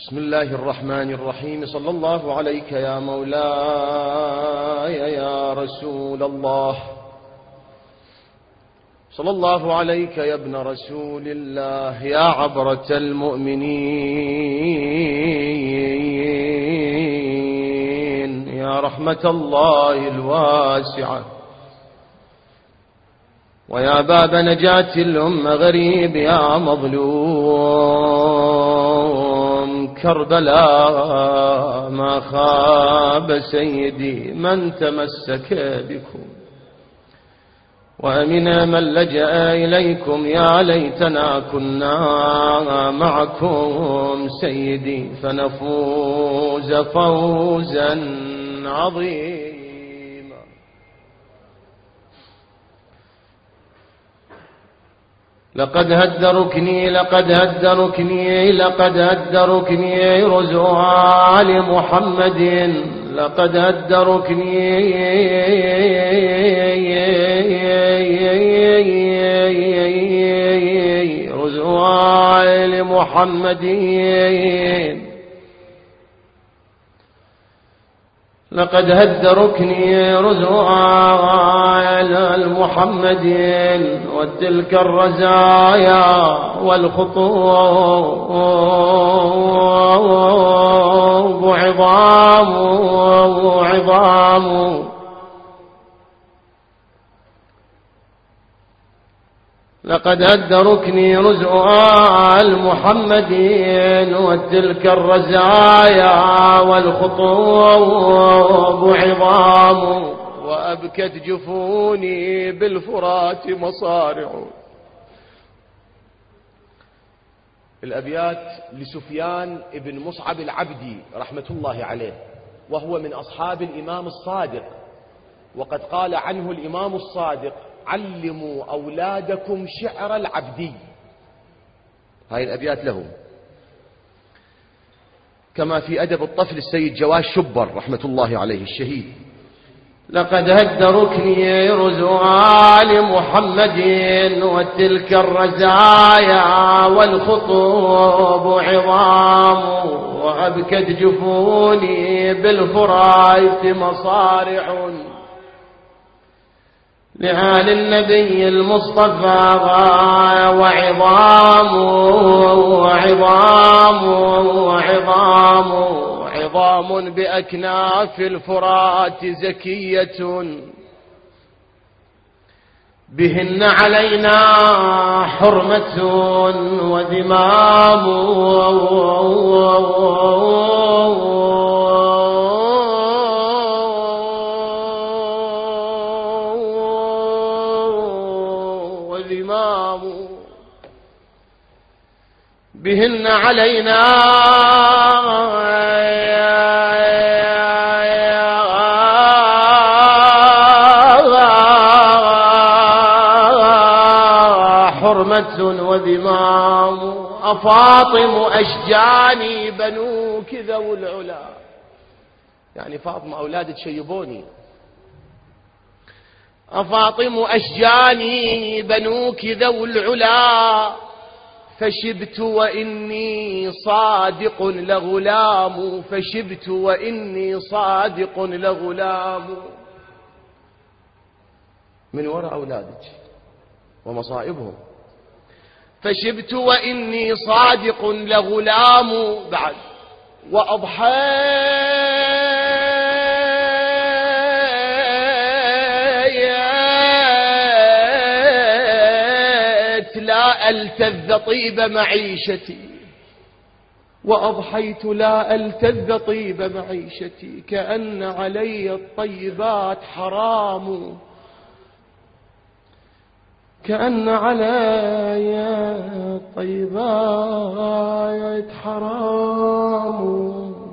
بسم الله الرحمن الرحيم. صلى الله عليك يا مولاي يا رسول الله، صلى الله عليك يا ابن رسول الله، يا عبرة المؤمنين، يا رحمة الله الواسعة، ويا باب نجاة الأمة غريب يا مظلوم كربلاء، ما خاب سيدي من تمسك بكم، وأمن من لجأ إليكم، يا ليتنا كنا معكم سيدي فنفوز فوزا عظيما. لقد هد ركني رزق آل محمد، لقد هد ركني رزق آل محمد، لقد هد ركني رزق آل محمد، وتلك الرزايا والخطوب عظام، لقد هد ركني رزق آل محمد، وتلك الرزايا والخطوب عظام، وأبكت جفوني بالفرات مصارع. الأبيات لسفيان بن مصعب العبدي رحمة الله عليه، وهو من أصحاب الإمام الصادق، وقد قال عنه الإمام الصادق: علموا أولادكم شعر العبدي. هاي الأبيات له، كما في أدب الطفل السيد جواز شبر رحمة الله عليه الشهيد: لقد هد ركني رزق آل محمد، وتلك الرزايا والخطوب عظام، وأبكت جفوني بالفرات مصارع، لآل النبي المصطفى وعظام بأكناف الفرات زكية، بهن علينا حرمة وذمام، بهن علينا حرمة وذمام، أفاطم أشجاني بنوك ذو العلا، يعني فاطمة أولاد تشيبوني، أفاطم أشجاني بنوك ذو العلا، فشبت وإني صادق لغلام، فشبت وإني صادق لغلام. من وراء أولادك ومصائبهم، فشبت وإني صادق لغلام. بعد: لا ألتذ طيب معيشتي، وأضحيت لا ألتذ طيب معيشتي، كأن علي الطيبات حرام، كأن علي الطيبات حرام.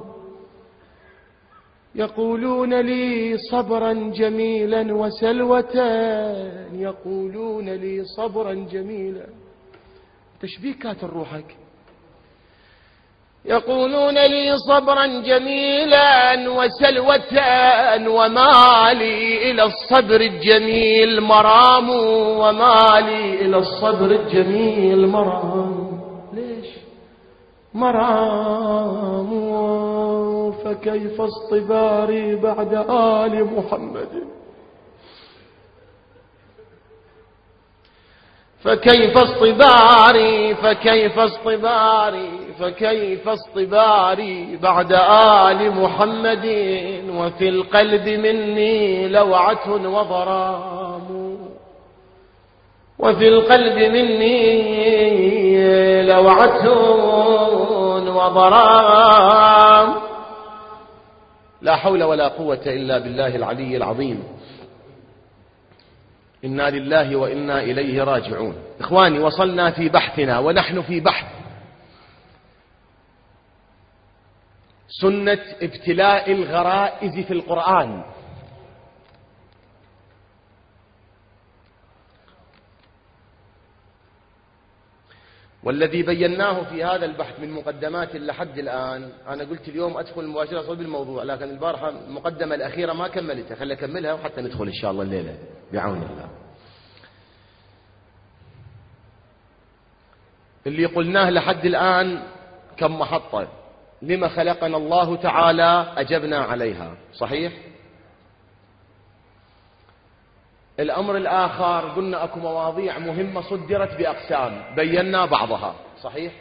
يقولون لي صبرا جميلا وسلوة، يقولون لي صبرا جميلا، تشبيكات روحك. يقولون لي صبرا جميلا وسلوة، وما لي إلى الصبر الجميل مرام، وما لي إلى الصبر الجميل مرام. ليش مرام فكيف اصطباري بعد آل محمد فكيف اصطباري فكيف اصطباري فكيف اصطباري بعد آل محمد وفي القلب مني لوعة وضرام وفي القلب مني لوعة وضرام لا حول ولا قوة إلا بالله العلي العظيم. إنا لله وإنا إليه راجعون. إخواني، وصلنا في بحثنا ونحن في بحث سنة ابتلاء الغرائز في القرآن. والذي بيناه في هذا البحث من مقدمات لحد الآن، أنا قلت اليوم أدخل مباشرة صلب الموضوع، لكن البارحة المقدمة الأخيرة ما كملتها، خلي أكملها وحتى ندخل إن شاء الله الليلة بعون الله. اللي قلناه لحد الآن كم محطة، لما خلقنا الله تعالى أجبنا عليها، صحيح؟ الأمر الآخر قلنا أكو مواضيع مهمة صدرت بأقسام بينا بعضها، صحيح؟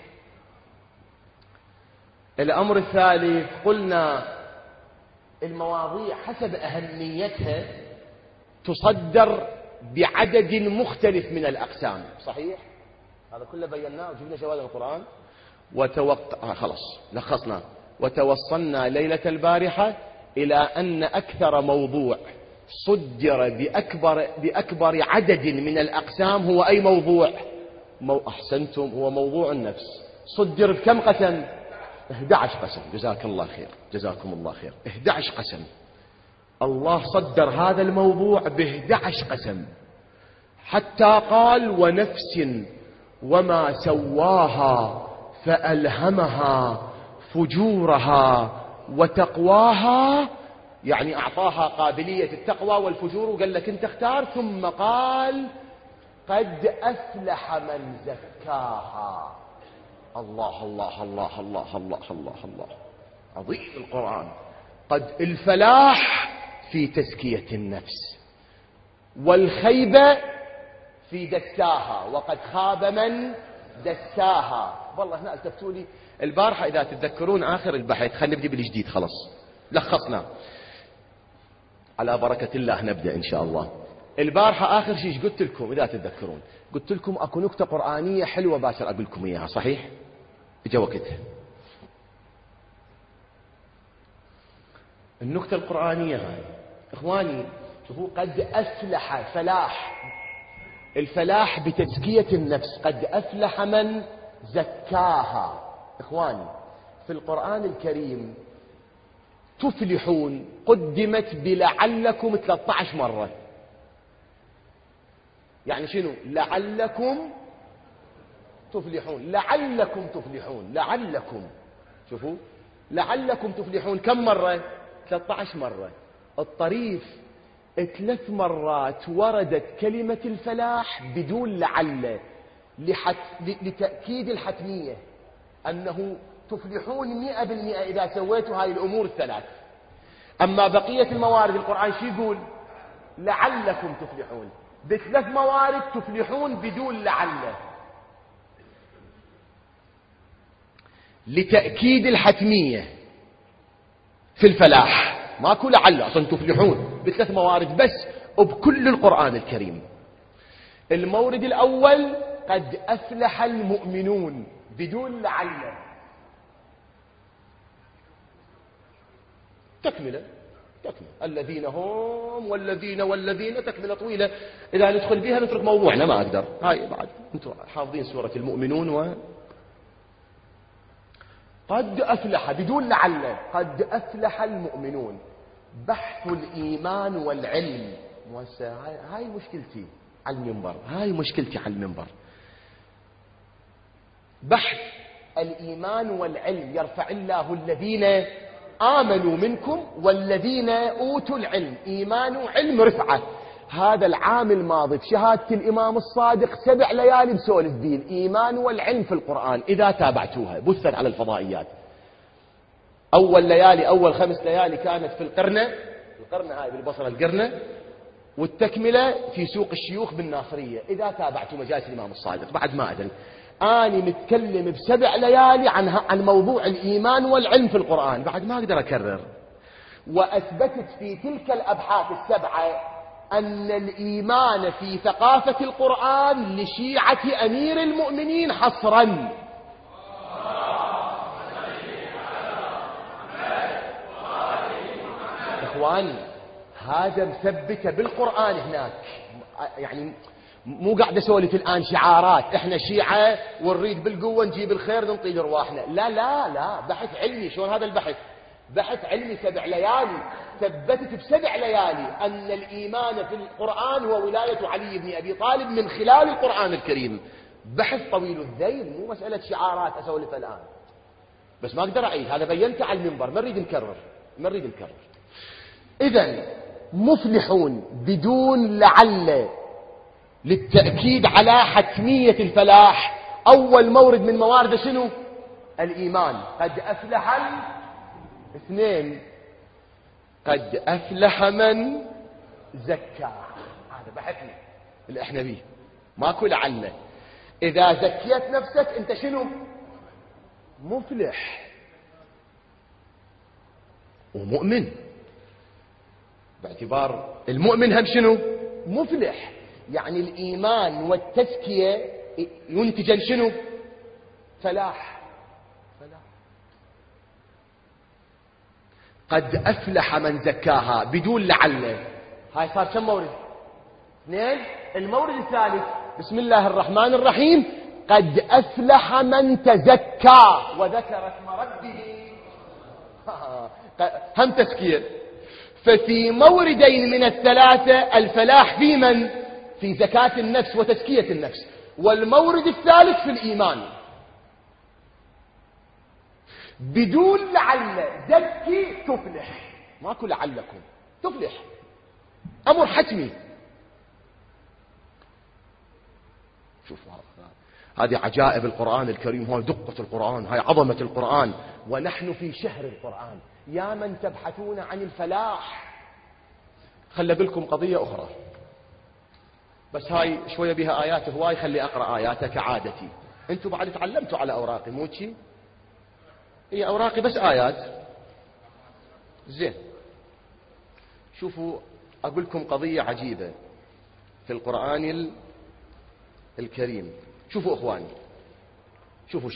الأمر الثالث قلنا المواضيع حسب أهميتها تصدر بعدد مختلف من الأقسام، صحيح؟ هذا كله بيناه وجبنا جواب القرآن خلاص لخصنا. وتوصلنا ليلة البارحة إلى أن أكثر موضوع صدر بأكبر عدد من الأقسام هو أي موضوع؟ أحسنتم، هو موضوع النفس. صدر بكم قسم؟ 11 قسم. جزاك الله خير، جزاكم الله خير. 11 قسم. الله صدر هذا الموضوع ب11 قسم، حتى قال ونفس وما سواها فألهمها فجورها وتقواها، يعني أعطاها قابلية التقوى والفجور، وقال لك أنت اختار. ثم قال قد أفلح من زكاها. الله الله الله الله الله الله الله، عظيم القرآن. قد الفلاح في تزكية النفس، والخيبة في دساها، وقد خاب من دساها. والله هنا التفتوا لي البارحة إذا تتذكرون آخر البحث، خلينا نبدأ بالجديد، خلاص لخصنا على بركة الله. نبدأ إن شاء الله. البارحة آخر شيء قلت لكم إذا تتذكرون، قلت لكم أكو نكتة قرآنية حلوة باشر أقول لكم إياها، صحيح؟ إجا وقتها. النكتة القرآنية هاي إخواني شوفوا، قد أفلح، فلاح، الفلاح بتزكية النفس، قد أفلح من زكاها. إخواني في القرآن الكريم تفلحون قدمت بلعلكم 13 مرة. يعني شنو؟ لعلكم تفلحون، لعلكم تفلحون، لعلكم. شوفوا لعلكم تفلحون كم مرة؟ 13 مرة. الطريف 3 مرات وردت كلمة الفلاح بدون لعل، لتأكيد الحتمية أنه تفلحون 100% إذا سويتوا هاي الأمور الثلاث. أما بقية الموارد القرآن شو يقول؟ لعلكم تفلحون. ب3 موارد تفلحون بدون لعل، لتأكيد الحتمية في الفلاح. ماكو لعل، أصلا تفلحون ب3 موارد بس وبكل القرآن الكريم. المورد الأول قد أفلح المؤمنون بدون لعل، تكملة الذين هم والذين تكملة طويلة، إذا ندخل بها نترك موضوعنا ما أقدر. هاي بعد أنتم حافظين سورة المؤمنون. قد أفلح بدون لعل، قد أفلح المؤمنون. بحث الإيمان والعلم، هاي مشكلتي على المنبر، هاي مشكلتي على المنبر. بحث الإيمان والعلم، يرفع الله الذين آمنوا منكم والذين أوتوا العلم. إيمان وعلم رفعة. هذا العام الماضي بشهادة الإمام الصادق 7 ليالي بسولف بيه الإيمان والعلم في القرآن. إذا تابعتوها بثت على الفضائيات. أول ليالي، أول 5 ليالي كانت في القرنة هاي بالبصرة القرنة، والتكملة في سوق الشيوخ بالناصرية. إذا تابعتوا مجالس الإمام الصادق بعد ما أدري أنا متكلم ب7 ليالي عن موضوع الإيمان والعلم في القرآن، بعد ما أقدر أكرر. وأثبتت في تلك الأبحاث ال7 أن الإيمان في ثقافة القرآن لشيعة أمير المؤمنين حصرا. إخوان هذا مثبت بالقرآن هناك، يعني مو قاعد أسولف الآن شعارات إحنا شيعة ونريد بالقوة نجيب الخير ننطي أرواحنا. لا لا لا، بحث علمي. شلون هذا البحث؟ بحث علمي 7 ليالي ثبتت ب7 ليالي أن الإيمان في القرآن هو ولاية علي بن أبي طالب من خلال القرآن الكريم. بحث طويل الذيل، مو مسألة شعارات أسولف الآن، بس ما أقدر أعيد. هذا بينته على المنبر، ما نريد نكرر. إذن مفلحون بدون لعل للتأكيد على حتمية الفلاح. أول مورد من موارد شنو؟ الإيمان. قد أفلح 2، قد أفلح من زكاه. هذا بحثنا اللي احنا بيه، ماكو لعل. إذا زكيت نفسك أنت شنو؟ مفلح ومؤمن، باعتبار المؤمن هم شنو؟ مفلح. يعني الإيمان والتزكية ينتجن شنو؟ فلاح. قد أفلح من زكاها بدون لعل. هاي صار كم مورد؟ 2. المورد الثالث بسم الله الرحمن الرحيم قد أفلح من تزكى وذكر اسم ربه. هم تزكية. ففي موردين من ال3 الفلاح في من؟ في زكاة النفس وتزكية النفس. والمورد الثالث في الإيمان. بدون لعل زكي تفلح، ماكو لعلكم تفلح، أمر حتمي. شوفوا هذه عجائب القرآن الكريم، هاي دقة القرآن، هاي عظمة القرآن. ونحن في شهر القرآن. يا من تبحثون عن الفلاح، خلي أقول لكم قضية أخرى، بس هاي شوية بها آيات هواي، خلي أقرأ آياتها كعادتي. أنتم بعد تعلمتوا على أوراقي مو شي؟ هي أوراقي بس آيات. زين، شوفوا أقول لكم قضية عجيبة في القرآن الكريم. شوفوا أخواني، شوفوا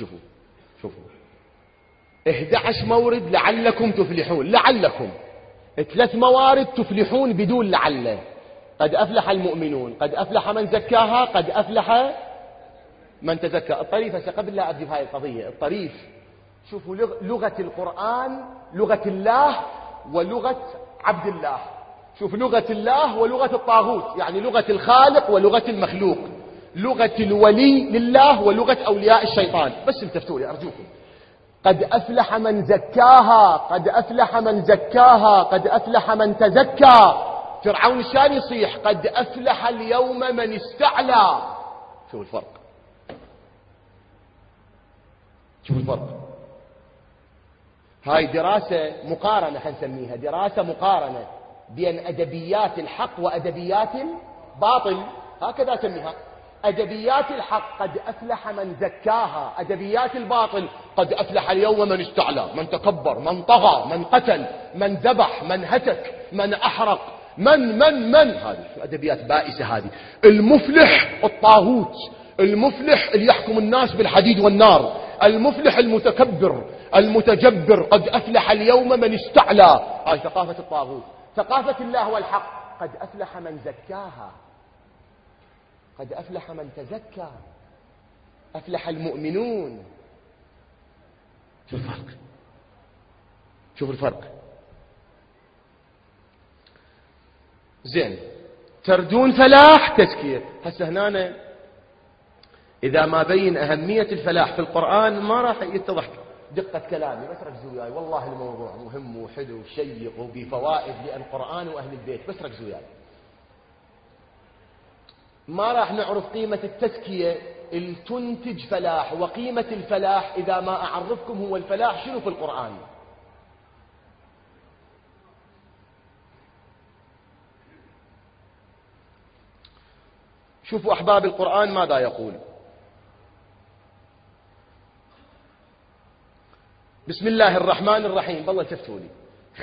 11 مورد لعلكم تفلحون. لعلكم 3 موارد تفلحون بدون لعل. قد أفلح المؤمنون، قد أفلح من زكاها، قد أفلح من تزكى. الطريف هسه قبل لا أبدي بهاي القضية، الطريف شوفوا لغة القرآن لغة الله ولغة عبد الله. شوف لغة الله ولغة الطاغوت، يعني لغة الخالق ولغة المخلوق، لغة الولي لله ولغة أولياء الشيطان. بس التفتوا لي أرجوكم. قد أفلح من زكاها، قد أفلح من زكاها، قد أفلح من تزكى. فرعون الشان يصيح قد أفلح اليوم من استعلى. شوف الفرق، شوف الفرق. هاي دراسة مقارنة، حنسميها دراسة مقارنة بين أدبيات الحق وأدبيات الباطل، هكذا سميها. أدبيات الحق قد أفلح من زكاها، أدبيات الباطل قد أفلح اليوم من استعلى، من تكبر، من طغى، من قتل، من ذبح، من هتك، من أحرق، من هذه أدبيات بائسة. هذه المفلح الطاغوت، المفلح اللي يحكم الناس بالحديد والنار، المفلح المتكبر المتجبر. قد أفلح اليوم من استعلى. هاي ثقافة الطاغوت. ثقافة الله والحق قد أفلح من زكاها، قد أفلح من تزكى، أفلح المؤمنون. شوف الفرق، شوف الفرق. زين، تردون فلاح تزكية. هسه هنا إذا ما بين أهمية الفلاح في القرآن ما راح يتضح دقة كلامي، بس ركزوا وياي، والله الموضوع مهم وحلو وشيق وبفوائد للقرآن وأهل البيت، بس ركزوا وياي. ما راح نعرف قيمة التزكية اللي تنتج فلاح. وقيمة الفلاح إذا ما أعرفكم هو الفلاح شنو في القرآن. شوفوا أحباب القرآن ماذا يقول. بسم الله الرحمن الرحيم. بالله تفتوا لي.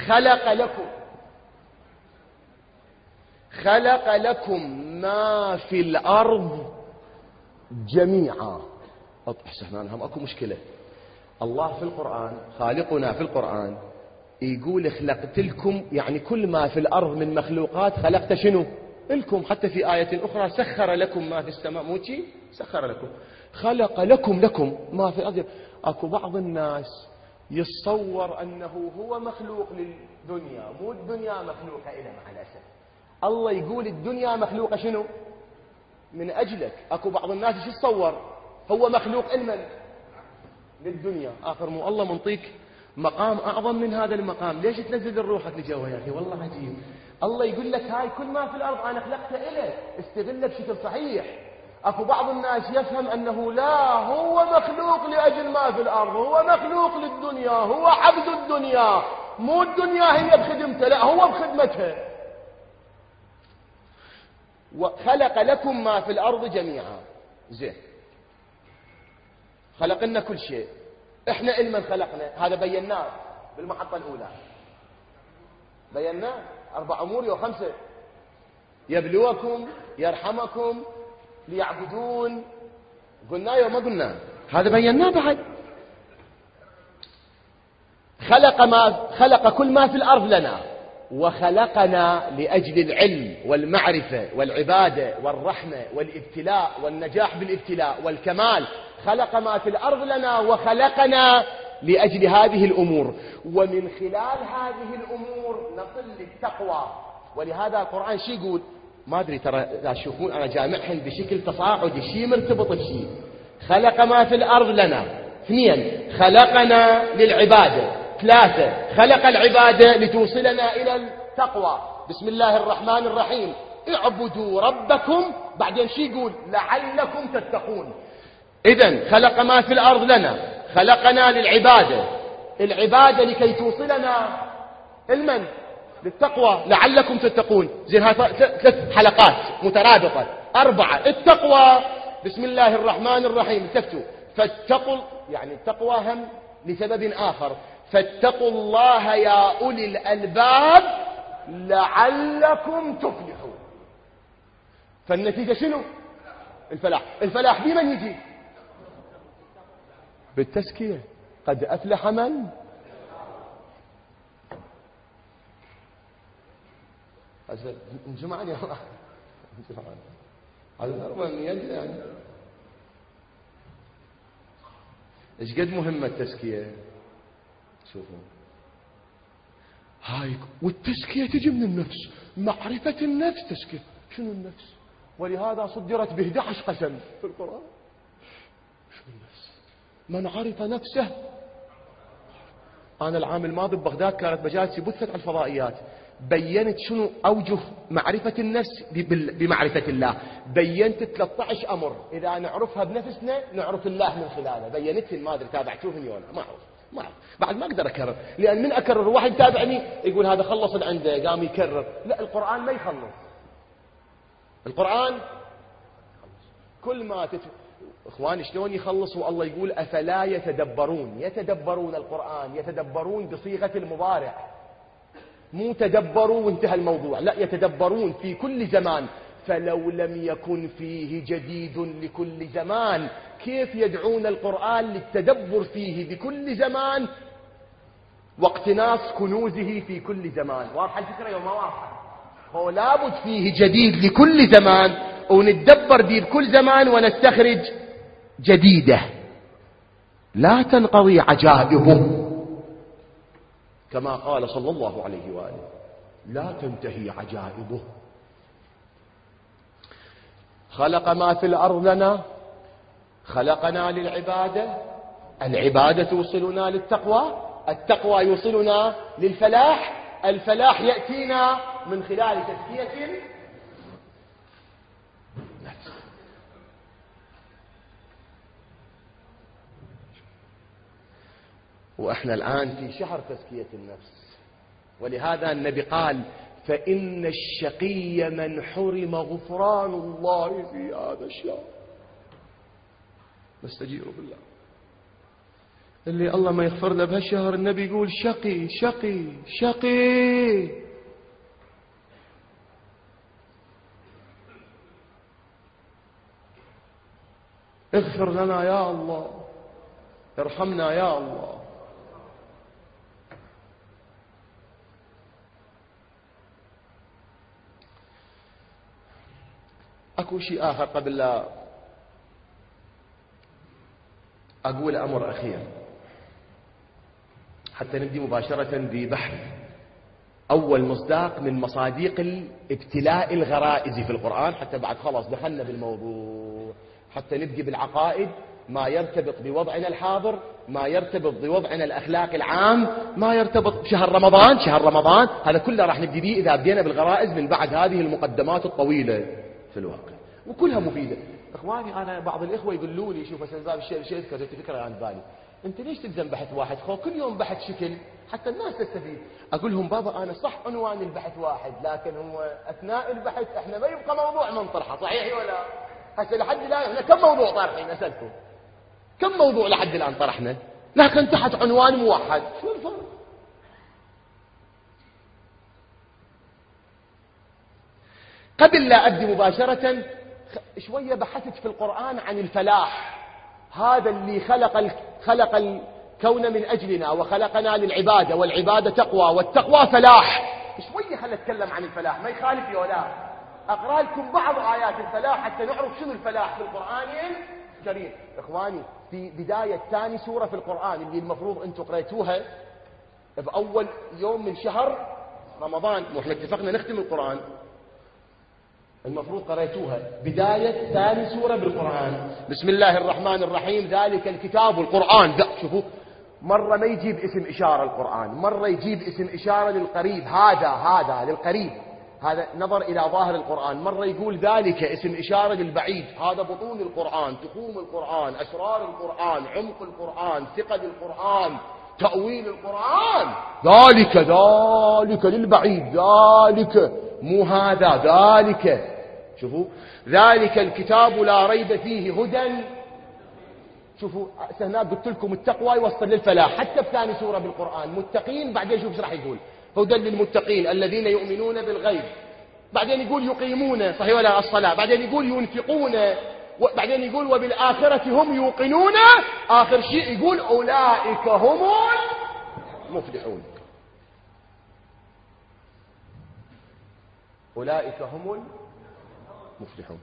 خلق لكم ما في الأرض جميعا. احسن هم اكو مشكلة. الله في القرآن، خالقنا في القرآن يقول خلقت لكم، يعني كل ما في الأرض من مخلوقات خلقت شنو لكم. حتى في آية أخرى سخر لكم ما في السماء، موتي سخر لكم، خلق لكم ما في الأرض. اكو بعض الناس يتصور أنه هو مخلوق للدنيا، مو الدنيا مخلوقة إلى مع الأسف. الله يقول الدنيا مخلوقة شنو من أجلك. أكو بعض الناس ايش يتصور هو مخلوق لمن للدنيا. آخر مو الله منطيك مقام أعظم من هذا المقام، ليش تنزل روحك لجوا يا أخي؟ والله عجيب. الله يقول لك هاي كل ما في الأرض أنا خلقته إلك، استغله بشكل صحيح. أكو بعض الناس يفهم أنه لا، هو مخلوق لأجل ما في الأرض، هو مخلوق للدنيا، هو عبد الدنيا، مو الدنيا هي بخدمته، لا هو بخدمتها. وخلق لكم ما في الأرض جميعا. زين، خلق لنا كل شيء. احنا علما خلقنا، هذا بيناه بالمحطة الأولى، بيناه 4 أمور و5: يبلوكم، يرحمكم، ليعبدون. قلنا يا ما قلنا؟ هذا بيناه بعد. خلق كل ما في الأرض لنا، وخلقنا لأجل العلم والمعرفة والعبادة والرحمة والابتلاء والنجاح بالابتلاء والكمال. خلق ما في الأرض لنا وخلقنا لأجل هذه الأمور، ومن خلال هذه الأمور نصل للتقوى. ولهذا القرآن شي يقول؟ ما أدري، ترى تشوفون أنا جامعهم بشكل تصاعدي، شي مرتبط بشي. خلق ما في الأرض لنا. 2 خلقنا للعبادة. 3 خلق العبادة لتوصلنا إلى التقوى. بسم الله الرحمن الرحيم. اعبدوا ربكم. بعدين شي يقول؟ لعلكم تتقون. إذن خلق ما في الأرض لنا، خلقنا للعبادة، العبادة لكي توصلنا المن للتقوى، لعلكم تتقون. زين، هاي 3 حلقات مترابطة. 4 التقوى. بسم الله الرحمن الرحيم. التفتوا فاتقوا، يعني التقوى هم لسبب آخر. فاتقوا الله يا أولي الألباب لعلكم تفلحون. فالنتيجة شنو؟ الفلاح. الفلاح بمن يجي؟ بالتزكية. قد أفلح من؟ جمعني هذا 400 يعني. ايش قد مهمة التزكية؟ شوفوا هاي، والتزكية تجي من النفس، معرفة النفس. تزكية شنو النفس؟ ولهذا صدرت ب11 قسم في القرآن. شنو النفس؟ من عرف نفسه. أنا العام الماضي ببغداد كانت مجالسي بثت على الفضائيات، بينت شنو أوجه معرفة النفس بمعرفة الله. بينت 13 أمر إذا نعرفها بنفسنا نعرف الله من خلاله. بينتهن، ما أدري تابعتوهن ولا ما أعرف. بعد ما أقدر أكرر، لأن من أكرر واحد تابعني يقول هذا خلص اللي عنده قام يكرر. لا، القرآن ما يخلص. القرآن كل ما إخواني شلون يخلص؟ والله يقول أفلا يتدبرون القرآن. يتدبرون بصيغة المضارع، مو تدبروا وانتهى الموضوع، لا، يتدبرون في كل زمان. فلو لم يكن فيه جديد لكل زمان، كيف يدعون القرآن للتدبر فيه بكل زمان واقتناص كنوزه في كل زمان؟ واضحة الفكرة يوم ما واضحة؟ هو لابد فيه جديد لكل زمان، ونتدبر به بكل زمان ونستخرج جديدة لا تنقضي عجائبه، كما قال صلى الله عليه وآله: لا تنتهي عجائبه. خلق ما في الأرض لنا، خلقنا للعبادة، العبادة توصلنا للتقوى، التقوى يوصلنا للفلاح، الفلاح يأتينا من خلال تزكية النفس. وإحنا الآن في شهر تزكية النفس، ولهذا النبي قال فإن الشقي من حرم غفران الله في هذا الشهر. نستجير بالله. اللي الله ما يغفر له بهالشهر النبي يقول شقي شقي شقي. اغفر لنا يا الله، ارحمنا يا الله. اكو شيء اخر قبل لا اقول امر اخير، حتى نبدي مباشرة ببحث اول مصداق من مصاديق الابتلاء الغرائزي في القرآن، حتى بعد خلاص دخلنا بالموضوع، حتى نبدي بالعقائد، ما يرتبط بوضعنا الحاضر، ما يرتبط بوضعنا الأخلاقي العام، ما يرتبط بشهر رمضان. شهر رمضان هذا كله راح نبدي به إذا بدينا بالغرائز من بعد هذه المقدمات الطويلة في الواقع، وكلها مفيدة. إخواني أنا بعض الإخوة يقولوا لي شوف سنزاب الشيء كذلك فكرة عن بالي، أنت ليش تلزم بحث واحد؟ خو كل يوم بحث شكل حتى الناس تستفيد. أقول لهم بابا أنا صح عنوان البحث واحد، لكن هو أثناء البحث إحنا ما يبقى موضوع منطرحه، صحيح ولا؟ هسه لحد الآن إحنا كم موضوع طارحين؟ أسألكم كم موضوع لحد الآن طرحنا، لكن تحت عنوان موحد. شو الفرق؟ قبل لا أبدي مباشرة شوية بحثت في القرآن عن الفلاح، هذا اللي خلق الكون من أجلنا وخلقنا للعبادة، والعبادة تقوى والتقوى فلاح. شوية خلنا نتكلم عن الفلاح، ما يخالف ولا أقرأ لكم بعض آيات الفلاح حتى نعرف شنو الفلاح في القرآن الكريم. إخواني في بداية ثاني سورة في القرآن اللي المفروض أنتم قرأتوها بأول يوم من شهر رمضان، وإحنا اتفقنا نختم القرآن، المفروض قرأتوها بداية ثاني سورة بالقرآن. بسم الله الرحمن الرحيم، ذلك الكتاب القرآن. شوفوا مرة ما يجيب اسم إشارة القرآن، مرة يجيب اسم إشارة للقريب، هذا للقريب، هذا نظر إلى ظاهر القرآن. مرة يقول ذلك اسم إشارة للبعيد، هذا بطون القرآن، تخوم القرآن، أسرار القرآن، عمق القرآن، ثقل القرآن، تأويل القرآن. ذلك للبعيد، ذلك مو هذا، ذلك. شوفوا ذلك الكتاب لا ريب فيه هدى. شوفوا هناك قلت لكم التقوى يوصل للفلاح، حتى بثاني سورة بالقرآن متقين، بعدين شوف ايش راح يقول، هدى للمتقين الذين يؤمنون بالغيب، بعدين يقول يقيمون صحيح ولا الصلاة، بعدين يقول ينفقون، بعدين يقول وبالآخرة هم يوقنون، آخر شيء يقول أولئك هم المفلحون. أولئك هم المفلحون.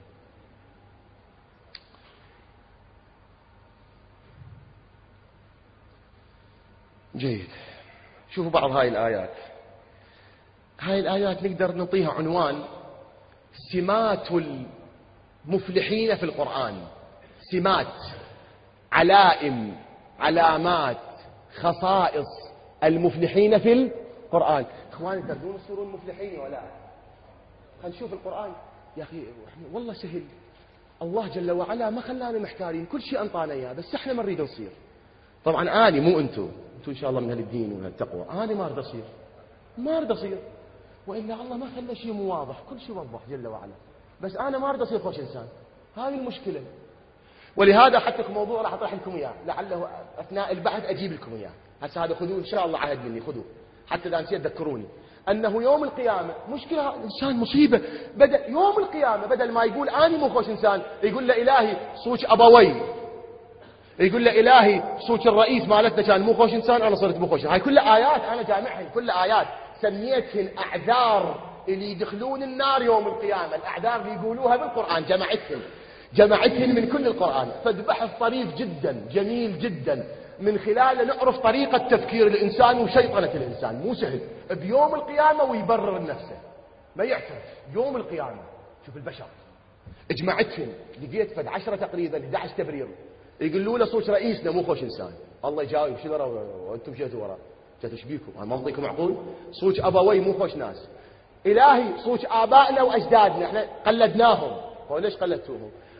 جيد، شوفوا بعض هاي الآيات. هاي الآيات نقدر نعطيها عنوان سمات المفلحين في القرآن، سمات، علائم، علامات، خصائص المفلحين في القرآن. إخواني تردون تصيرون مفلحين ولا؟ خلينا نشوف القرآن يا أخي، والله سهل، الله جل وعلا ما خلانا محتارين، كل شيء أنطانا إياه، بس إحنا ما نريد نصير. طبعا أنا مو أنتم إن شاء الله من هالدين وهالتقوى، أنا ما أريد أصير، ما أريد أصير، وإلا الله ما خلى شيء مو واضح، كل شيء وضح جل وعلا، بس أنا ما أريد أصير خوش إنسان، هذه المشكلة. ولهذا حتى في موضوع راح أطرح لكم إياه، لعله أثناء البحث أجيب لكم إياه، هسه هذا خذوه إن شاء الله، عهد مني خذوه حتى إذا نسيت ذكروني، أنه يوم القيامة مشكلة، إنسان مصيبة، بدأ يوم القيامة بدل ما يقول أنا مو خوش إنسان، يقول له إلهي صوت أبوي، يقول له إلهي صوت الرئيس مالتنا كان مو خوش إنسان، أنا صرت مو خوش. هاي كلها آيات أنا جامعهن، كلها آيات سميتهن أعذار اللي يدخلون النار يوم القيامة، الأعذار اللي يقولوها بالقرآن جمعتهن من كل القرآن. فالبحث طريف جدا جميل جدا، من خلاله نعرف طريقة تفكير الإنسان وشيطنة الإنسان، مو سهل بيوم القيامة ويبرر نفسه ما يعترف يوم القيامة. شوف البشر اجمعتهن، لقيت فد 10 تقريبا 11 تبرير، يقولوا له صوت رئيسنا مو خوش إنسان، الله يجاوب شو درى وانتم مشيتوا وراه، جاتوا شبيكم، هذا منطقكم معقول؟ صوت أبوي مو خوش ناس، إلهي صوت آبائنا وأجدادنا احنا قلدناهم، هو ليش قلدتوهم؟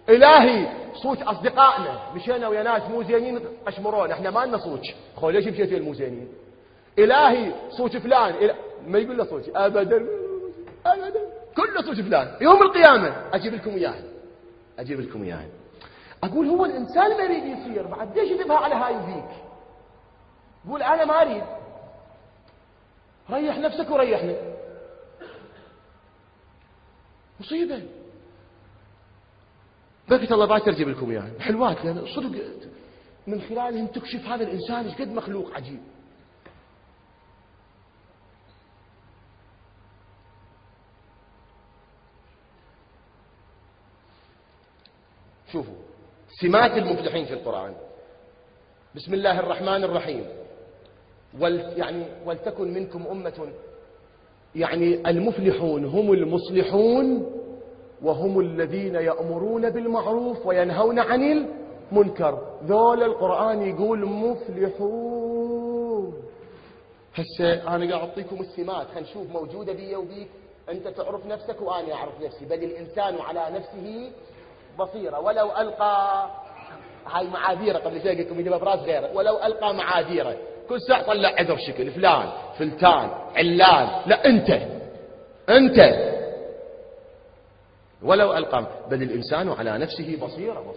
إلهي صوت أصدقائنا، مشينا ويا ناس مو زينين أشمرون، إحنا ما لنا صوت، خو ليش مشيت ويا المو زينين؟ إلهي صوت فلان، ما يقول له صوتي أبدا أبدا، كله صوت فلان. يوم القيامة أجيب لكم إياه. أقول هو الإنسان ما يريد يصير، بعد ليش يذبها على هاي وذيك؟ قول أنا ما أريد، ريح نفسك وريحنا. مصيبة. بقيت الله باكر أجيب لكم إياه حلوات، لأن صدق من خلالهم تكشف هذا الإنسان ايش قد مخلوق عجيب. شوفوا سمات المفلحين في القرآن. بسم الله الرحمن الرحيم. ولتكن منكم أمة، يعني المفلحون هم المصلحون، وهم الذين يأمرون بالمعروف وينهون عن المنكر. ذول القرآن يقول مفلحون. هسه أنا قاعد أعطيكم السمات، خلينا نشوف موجودة بي وبيك، أنت تعرف نفسك وأنا أعرف نفسي. بل الإنسان على نفسه بصيرة ولو ألقى، هاي معاذيره قبل شوي قلت لكم يجيبها براس غيره، ولو ألقى معاذيره كل ساعة طلع عذر شكل فلان فلتان علان، لا أنت ولو ألقى. بل الإنسان على نفسه بصيرة.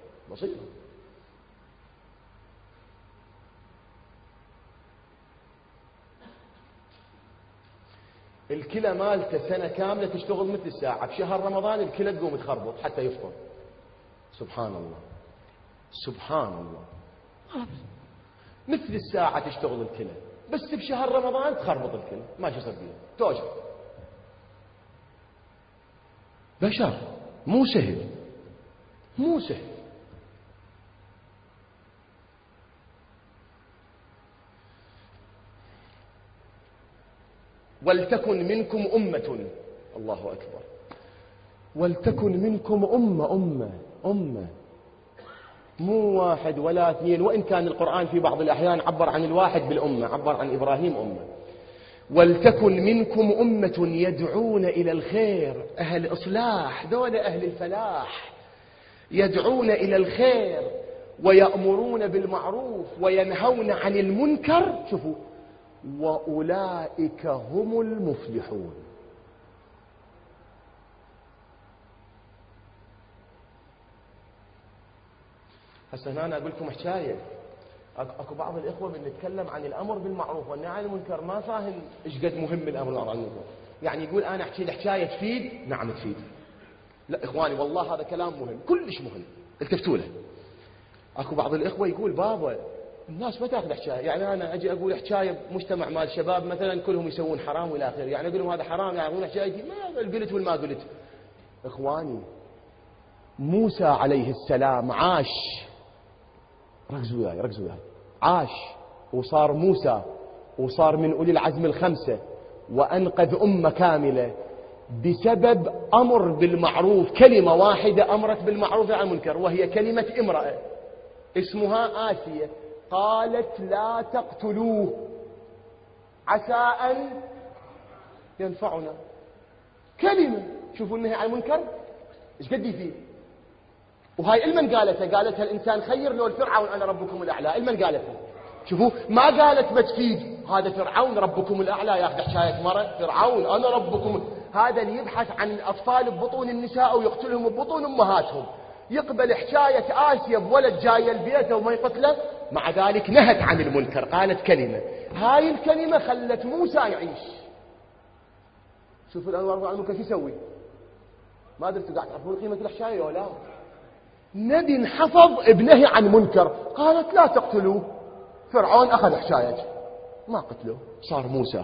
الكلى مالته سنة كاملة تشتغل مثل الساعة، بشهر رمضان الكلى تقوم تخربط حتى يفطر. سبحان الله مثل الساعة تشتغل الكلى، بس بشهر رمضان تخربط الكلى، ما شو يصير فيها، توجع. بشر مو سهل. ولتكن منكم أمة، الله أكبر، ولتكن منكم أمة، مو واحد ولا اثنين، وإن كان القرآن في بعض الأحيان عبر عن الواحد بالأمة، عبر عن إبراهيم أمة. ولتكن منكم أمة يدعون إلى الخير، أهل إصلاح، دول أهل الفلاح، يدعون إلى الخير ويأمرون بالمعروف وينهون عن المنكر. شوفوا، وأولئك هم المفلحون. هسه هنا أنا أقول لكم حكاية. أكو بعض الإخوة بنتكلم عن الأمر بالمعروف والنهي عن المنكر ما فاهم إيش قد مهم الأمر بالمعروف والنهي عن المنكر. يعني يقول أنا أحكي له حكاية تفيد، نعم تفيد. لا إخواني والله هذا كلام مهم، كلش مهم، التفتوا له. أكو بعض الإخوة يقول بابا الناس ما تاخذ حكاية، يعني أنا أجي أقول حكاية مجتمع مال شباب مثلا كلهم يسوون حرام وإلى آخره، يعني أقول لهم هذا حرام، يعني يقولون حكاية ما قلت والما قلت. إخواني موسى عليه السلام عاش، ركزوا وياي، عاش وصار موسى وصار من أولي العزم الخمسة وأنقذ أمة كاملة بسبب أمر بالمعروف، كلمة واحدة أمرت بالمعروف عن المنكر، وهي كلمة امرأة اسمها آسية قالت لا تقتلوه عسى أن ينفعنا. كلمة، شوفوا النهي عن المنكر ايش قد يفيد. وهاي المن قالتها الإنسان خير لو الفرعون أنا ربكم الأعلى، المن قالتها. شوفوا ما قالت بتفيد، هذا فرعون ربكم الأعلى، ياخذ حكاية مرة فرعون أنا ربكم، هذا اللي يبحث عن الأطفال ببطون النساء ويقتلهم ببطون أمهاتهم، يقبل حكاية آسيا بولد جاي البيت وما يقتله، مع ذلك نهت عن المنكر، قالت كلمة، هاي الكلمة خلت موسى يعيش. شوفوا الأنوار عن المنكر شو يسوي؟ ما أدري قاعد تعرفون قيمة الحكاية ولا؟ نبي نحفظ ابنه عن منكر، قالت لا تقتلوه، فرعون أخذ حكايته ما قتلوه، صار موسى.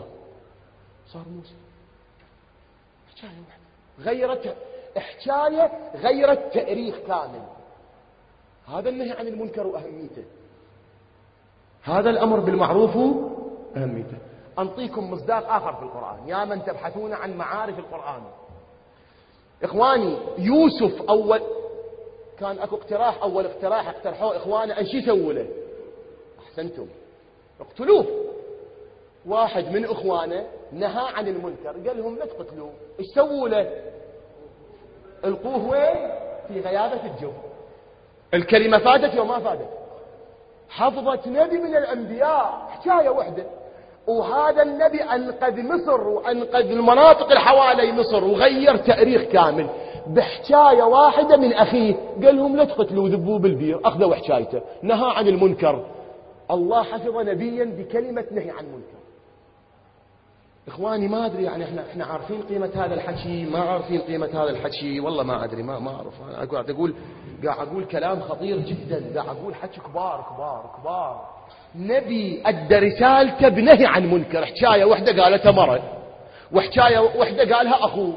حكاية واحدة غيرت تاريخ كامل. هذا النهي عن المنكر وأهميته، هذا الأمر بالمعروف وأهميته. أنطيكم مصداق آخر في القرآن يا من تبحثون عن معارف القرآن. إخواني يوسف أول كان أكو اقتراح، أول اقتراح اقترحوه إخواني أن شو يسووا له؟ أحسنتم، اقتلوه. واحد من إخوانه نهى عن المنكر، قال لهم لا تقتلوه، ايش سووا له؟ القوه وين؟ في غيابة الجو. الكلمة فادت وما فادت. حفظت نبي من الأنبياء حكاية واحدة، وهذا النبي أنقذ مصر وأنقذ المناطق الحوالي مصر وغير تاريخ كامل بحكاية واحدة من أخيه. قال لهم لا تقتلوا ذبوه بالبير، أخذوا حكايته، نهى عن المنكر. الله حفظ نبيا بكلمة نهي عن منكر. إخواني ما أدري يعني إحنا عارفين قيمة هذا الحكي، ما عارفين قيمة هذا الحكي، والله ما أدري، ما أعرف. أنا قاعد أقول كلام خطير جدا، قاعد أقول حكي كبار. نبي أدى رسالته بنهي عن منكر. حكاية واحدة قالتها مرة، وحكاية واحدة قالها أخوه.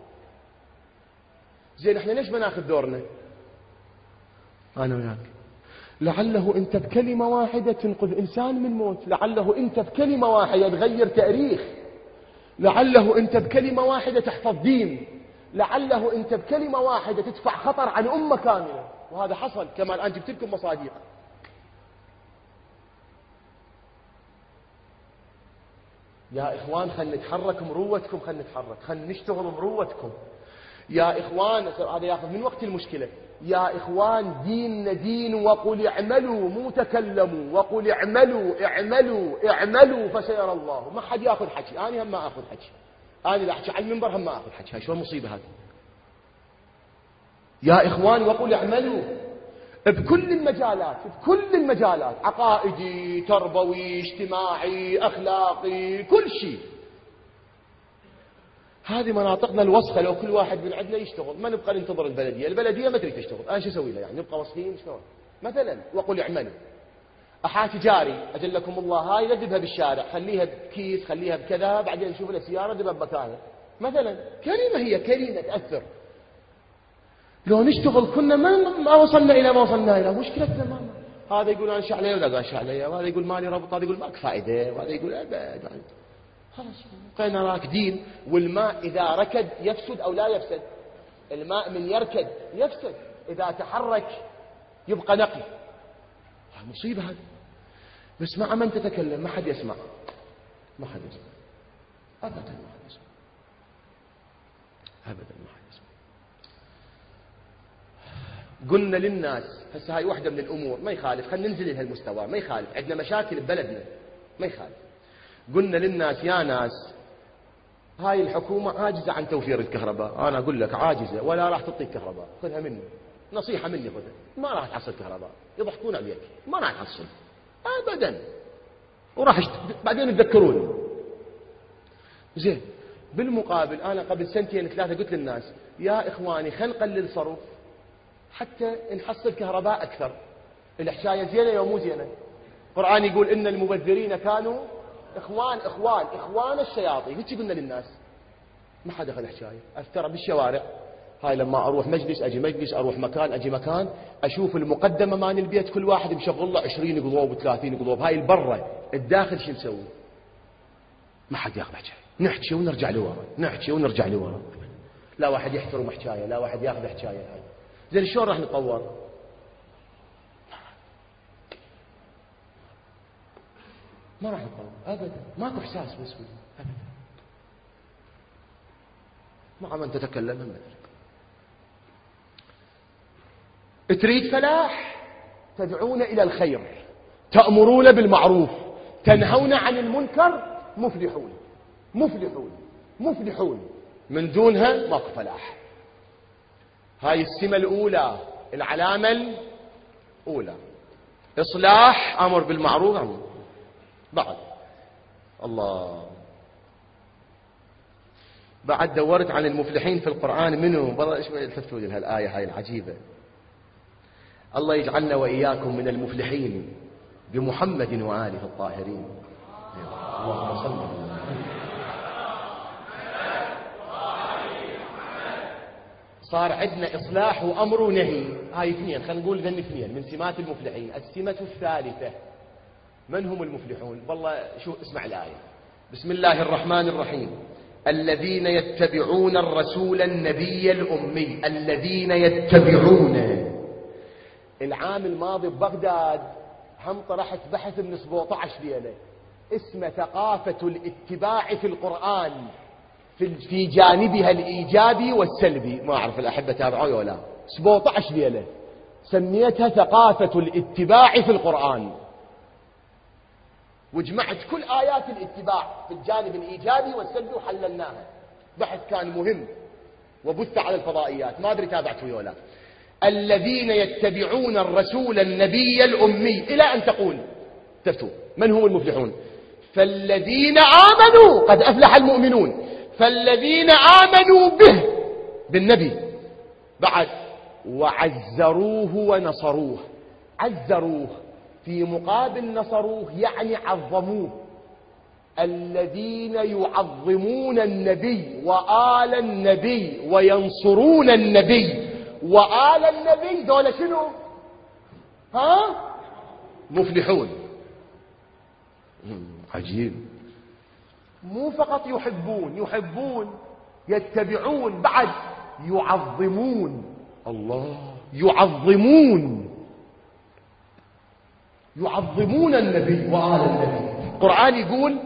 زين إحنا ليش ما ناخذ دورنا؟ أنا وياك لعله أنت بكلمة واحدة تنقذ إنسان من موت، لعله أنت بكلمة واحدة تغير تاريخ، لعله أنت بكلمة واحدة تحفظ دين، لعله أنت بكلمة واحدة تدفع خطر عن أمة كاملة. وهذا حصل كما الآن جبت لكم مصادق. يا إخوان خلنا نتحرك مروتكم، خلنا نتحرك، خلنا نشتغل مروتكم يا إخوان. هذا يأخذ من وقت المشكلة. يا إخوان ديننا دين، وقل اعملوا مو تكلموا، وقل اعملوا فسيرى الله. ما حد يأخذ حكي، أنا هم ما أخذ حكي، أنا لا أحكي على المنبر هم ما أخذ حكي. هاي شو المصيبة هذه يا إخوان؟ وقل اعملوا بكل المجالات، عقائدي، تربوي، اجتماعي، أخلاقي، كل شيء. هذه مناطقنا الوسخة، لو كل واحد من عندنا يشتغل ما نبقى ننتظر البلدية ما تريد تشتغل. أنا شو أسوي لها يعني؟ نبقى وسخين شلون؟ مثلا وقل اعملوا. أحاتي جاري أجلكم الله، هاي لا تذهب بالشارع، خليها بكيس، خليها بكذا، بعدين نشوف لها سيارة تذهب بمكانها. مثلا كلمة، هي كلمة تأثر. لو نشتغل كنا ما وصلنا إلى ما وصلنا إلى. مشكلتنا ما هذا يقول أنا شعلية ولا قال شعلية، وهذا يقول مالي ربط، هذا يقول ماك فائدة، وهذا يقول أبد. خلاص بقينا راكدين. والماء إذا ركد يفسد أو لا يفسد؟ الماء من يركد يفسد، إذا تحرك يبقى نقي. مصيبة هذه. بس مع من تتكلم ما حد يسمع، ما حد يسمع أبدا، ما حد يسمع أبدا، ما حد يسمع. قلنا للناس هسه هاي واحدة من الأمور ما يخالف، خلينا ننزل لهالمستوى، ما يخالف، عندنا مشاكل ببلدنا ما يخالف. قلنا للناس يا ناس هاي الحكومة عاجزة عن توفير الكهرباء، أنا أقول لك عاجزة ولا راح تعطيك كهرباء، خذها مني، نصيحة مني خذها، ما راح تحصل كهرباء، يضحكون عليك، ما راح تحصل أبدا، وراح بعدين يتذكروني. زين بالمقابل أنا قبل 2-3 قلت للناس يا إخواني خلينا نقلل صرف حتى نحصل كهرباء أكثر. الحكاية زينة ومو زينة؟ القرآن يقول إن المبذرين كانوا إخوان الشياطين. هيك قلنا للناس، ما حدا أخذ حكاية. أفترى بالشوارع هاي لما أروح مجلس أجي مجلس، أروح مكان أجي مكان، أشوف المقدمة مان البيت كل واحد مشغل له 20 قلوب و30 قلوب. هاي البرة الداخل شو نسوي؟ ما حد ياخذ حكاية، نحكي ونرجع لورا، لا واحد يحترم حكاية، لا واحد ياخذ حكاية. هاي زين شلون راح نتطور؟ ما راح نتطور أبدا، ماكو إحساس بالنسبة أبدا. مع من تتكلم من تريد فلاح، تدعون إلى الخير، تأمرون بالمعروف، تنهون عن المنكر، مفلحون. من دونها ماكو فلاح. هاي السمة الأولى، العلامة الأولى، إصلاح، أمر بالمعروف، بعد الله. بعد دورت عن المفلحين في القرآن منه والله شوي التفتوا لها الآية هاي العجيبة. الله يجعلنا وإياكم من المفلحين بمحمد وآله الطاهرين. اللهم صل على محمد. صار عندنا إصلاح وأمر ونهي، هاي 2، خلينا نقول ذن 2 من سمات المفلحين. السمة الثالثة، من هم المفلحون؟ والله شو اسمع الآية. بسم الله الرحمن الرحيم. الذين يتبعون الرسول النبي الأمي. الذين يتبعون. العام الماضي ببغداد هم طرحت بحث من 17 ليلة اسمه ثقافة الاتباع في القرآن في جانبها الإيجابي والسلبي. ما أعرف الأحبة تابعوه ولا 17 ليلة، سميتها ثقافة الاتباع في القرآن، وجمعت كل آيات الاتباع في الجانب الإيجابي والسلبي وحللناها. بحث كان مهم وبث على الفضائيات، ما أدري تابعت ولا لا. الذين يتبعون الرسول النبي الأمي إلى أن تقول تفتوا من هم المفلحون؟ فالذين آمنوا، قد أفلح المؤمنون، فالذين آمنوا به بالنبي بعد وعزروه ونصروه. عزروه في مقابل نصروه يعني عظموه. الذين يعظمون النبي وآل النبي وينصرون النبي وآل النبي دول شنو؟ مفلحون. عجيب. مو فقط يحبون يتبعون، بعد يعظمون. الله، يعظمون النبي وآل النبي. القرآن يقول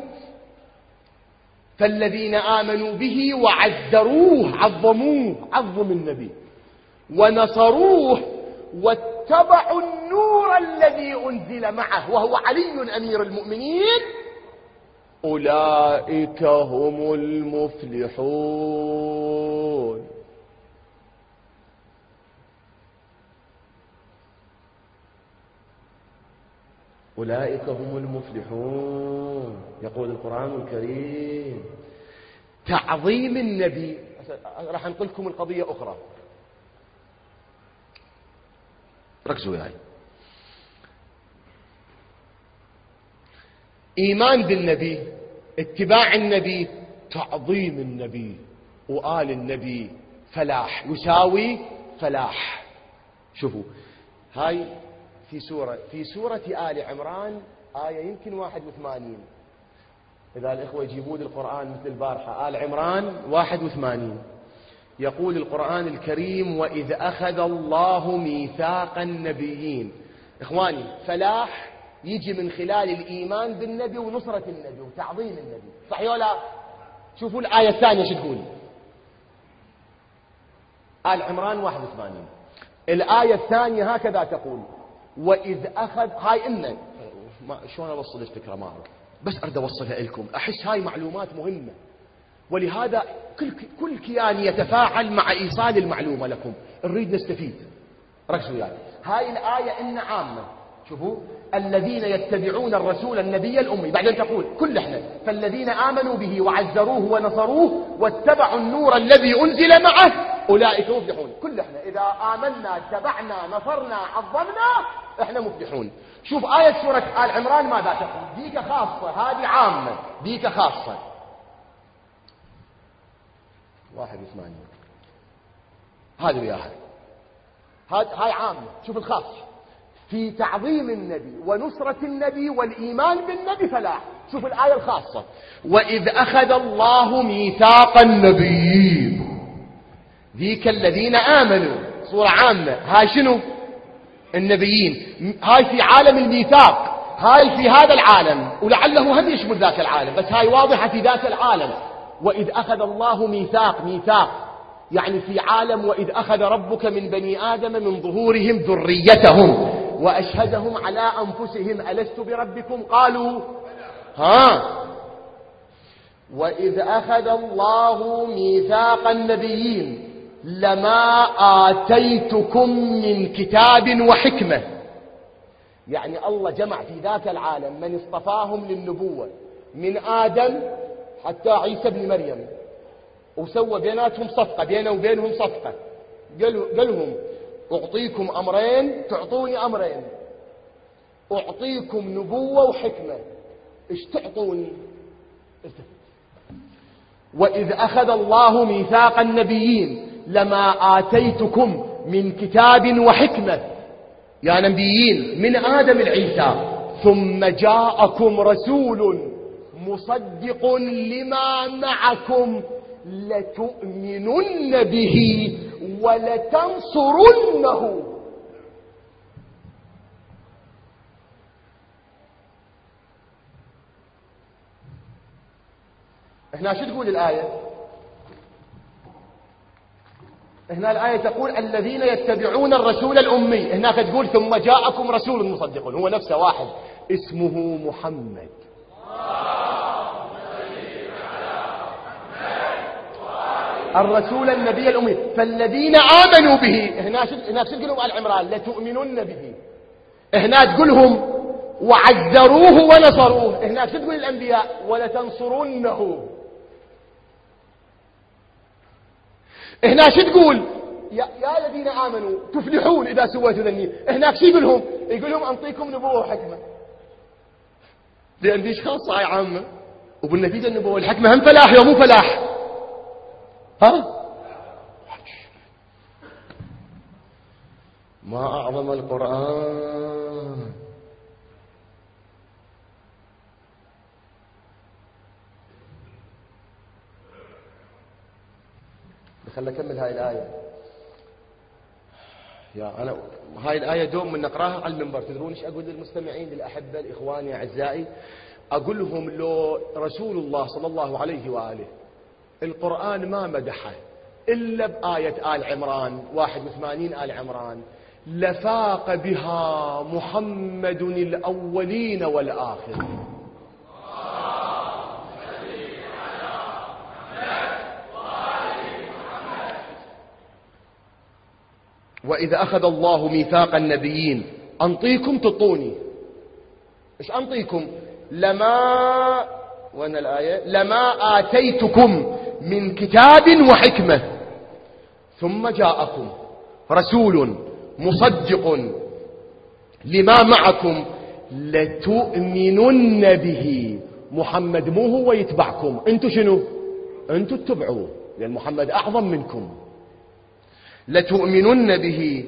فالذين آمنوا به وعزروه، عظم النبي، ونصروه واتبعوا النور الذي أنزل معه وهو علي أمير المؤمنين، أولئك هم المفلحون. أولئك هم المفلحون، يقول القرآن الكريم. تعظيم النبي. راح أنقل لكم القضية أخرى، ركزوا وياي. إيمان بالنبي، اتباع النبي، تعظيم النبي وآل النبي، فلاح، يساوي فلاح. شوفوا هاي في سورة آل عمران آية يمكن 81. إذا الإخوة يجيبون القرآن مثل البارحة، آل عمران 81 يقول القرآن الكريم وإذ أخذ الله ميثاق النبيين. إخواني، فلاح يجي من خلال الإيمان بالنبي ونصرة النبي وتعظيم النبي، صحيح ولا؟ شوفوا الآية الثانية شو تقول. آل عمران 81 الآية الثانية هكذا تقول وإذ أخذ. هاي إن شلون أوصل الفكرة ما أعرف، بس أريد أوصلها لكم. أحس هاي معلومات مهمة، ولهذا كل كيان يتفاعل مع إيصال المعلومة لكم. نريد نستفيد، ركزوا يعني. هاي الآية إن عامة. شوفوا الذين يتبعون الرسول النبي الأمي، بعدين تقول كل احنا فالذين آمنوا به وعزروه ونصروه واتبعوا النور الذي أنزل معه أولئك مفلحون. كل احنا إذا آمنا اتبعنا نصرنا عظمنا احنا مفلحون. شوف آية سورة آل عمران ماذا تقول. ديك خاصة، هذه عامة، ديك خاصة. 81 هذه وياها، هاي عامة. شوف الخاص في تعظيم النبي ونصرة النبي والإيمان بالنبي فلاح. شوف الآية الخاصة وإذ أخذ الله ميثاق النبيين، ذيك الذين آمنوا، صورة عامة. هاي شنو؟ النبيين. هاي في عالم الميثاق، هاي في هذا العالم، ولعله هم يشمل ذاك العالم، بس هاي واضحة في ذاك العالم. وإذ أخذ الله ميثاق يعني في عالم وإذ أخذ ربك من بني آدم من ظهورهم ذريتهم وأشهدهم على أنفسهم ألست بربكم قالوا وإذ أخذ الله ميثاق النبيين لما آتيتكم من كتاب وحكمة. يعني الله جمع في ذاك العالم من اصطفاهم للنبوة من آدم حتى عيسى بن مريم، وسوى بيناتهم صفقة، بينه وبينهم صفقة. قالهم أعطيكم أمرين تعطوني أمرين، أعطيكم نبوة وحكمة، إيش تعطوني؟ وإذ أخذ الله ميثاق النبيين لما آتيتكم من كتاب وحكمة، يا نبيين من آدم العيسى، ثم جاءكم رسول مصدق لما معكم لتؤمنن به ولتنصرنه. احنا شو تقول الآية؟ هنا الآية تقول الذين يتبعون الرسول الأمي، هناك تقول ثم جاءكم رسول مصدق، هو نفسه واحد اسمه محمد. الرسول النبي الأمي، فالذين آمنوا به، هناك شو تقولهم آل عمران لتؤمنن به، هناك تقولهم وعزروه ونصروه، هناك شو تقول الأنبياء ولتنصرنه. هناك شو تقول يا الذين آمنوا تفلحون إذا سويتوا ذني، هناك شو يقولهم؟ يقولهم أنطيكم نبوة وحكمة، لأن دي خاصة عامة، وبالنتيجة النبوة والحكمة هم فلاح يا مو فلاح. ها ما أعظم القرآن. خلنا أكمل هاي الآية. أنا هاي الآية دوم من نقراها على المنبر، تدرون إيش أقول للمستمعين للأحبة الإخواني أعزائي؟ أقول لهم لو رسول الله صلى الله عليه وآله القرآن ما مدحه إلا بآية آل عمران 81 آل عمران لفاق بها محمد الأولين والآخرين. وإذا أخذ الله ميثاق النبيين أنطيكم تطوني، إيش أنطيكم؟ وين الآية؟ لما آتيتكم من كتاب وحكمة ثم جاءكم رسول مصدق لما معكم لتؤمنن به. محمد مو هو يتبعكم، انتوا شنو؟ انتوا اتبعوه، لأن محمد أعظم منكم. لتؤمنن به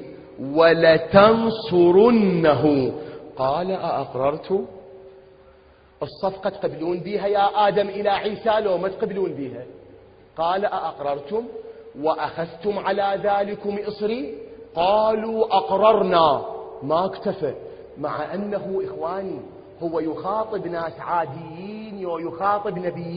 ولتنصرنه. قال أأقررت؟ الصفقة تقبلون بها يا آدم إلى عيسى لو ما تقبلون بها؟ قال أأقررتم وأخذتم على ذلكم إصري؟ قالوا أقررنا. ما اكتفى، مع أنه إخواني هو يخاطب ناس عاديين ويخاطب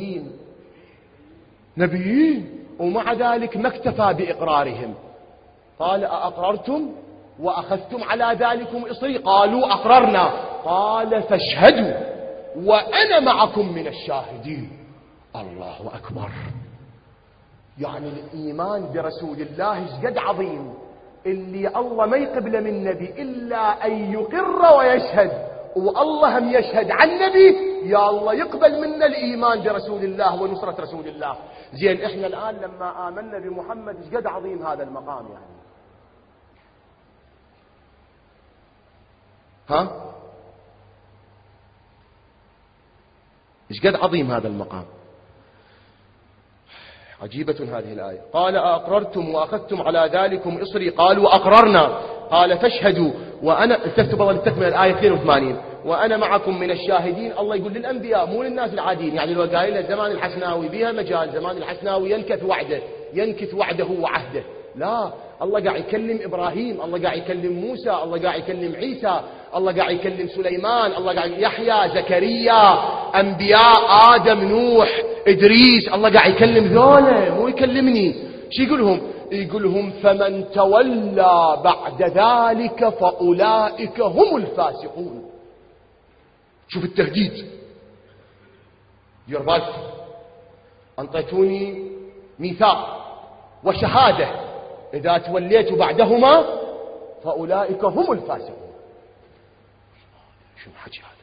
نبيين، ومع ذلك ما اكتفى بإقرارهم. قال أأقررتم وأخذتم على ذلكم إصري؟ قالوا أقررنا. قال فاشهدوا وأنا معكم من الشاهدين. الله أكبر. يعني الإيمان برسول الله قد عظيم، اللي الله ما يقبل من نبي إلا أن يقر ويشهد، والله هم يشهد عن نبي، يا الله يقبل منا الإيمان برسول الله ونصرة رسول الله. زين إحنا الآن لما آمنا بمحمد قد عظيم هذا المقام يعني. إيش قد عظيم هذا المقام. عجيبة هذه الآية. قال أقررتم وأخذتم على ذلكم إصري؟ قالوا أقررنا. قال فاشهدوا وأنا استكمل الآية 82 وأنا معكم من الشاهدين. الله يقول للأنبياء مو للناس العاديين. يعني لو قايل زمان الحسناوي بها مجال، زمان الحسناوي ينكث وعده وعهده، لا، الله قاعد يكلم إبراهيم، الله قاعد يكلم موسى، الله قاعد يكلم عيسى، الله قاعد يكلم سليمان، الله قاعد يحيى، زكريا، أنبياء آدم، نوح، إدريس، الله قاعد يكلم ذولا، مو يكلمني. شو يقولهم فمن تولى بعد ذلك فأولئك هم الفاسقون. شوف التهديد. يربط أنطيتوني ميثاق وشهادة إذا توليتوا بعدهما فأولئك هم الفاسقون. شو حكي هذا؟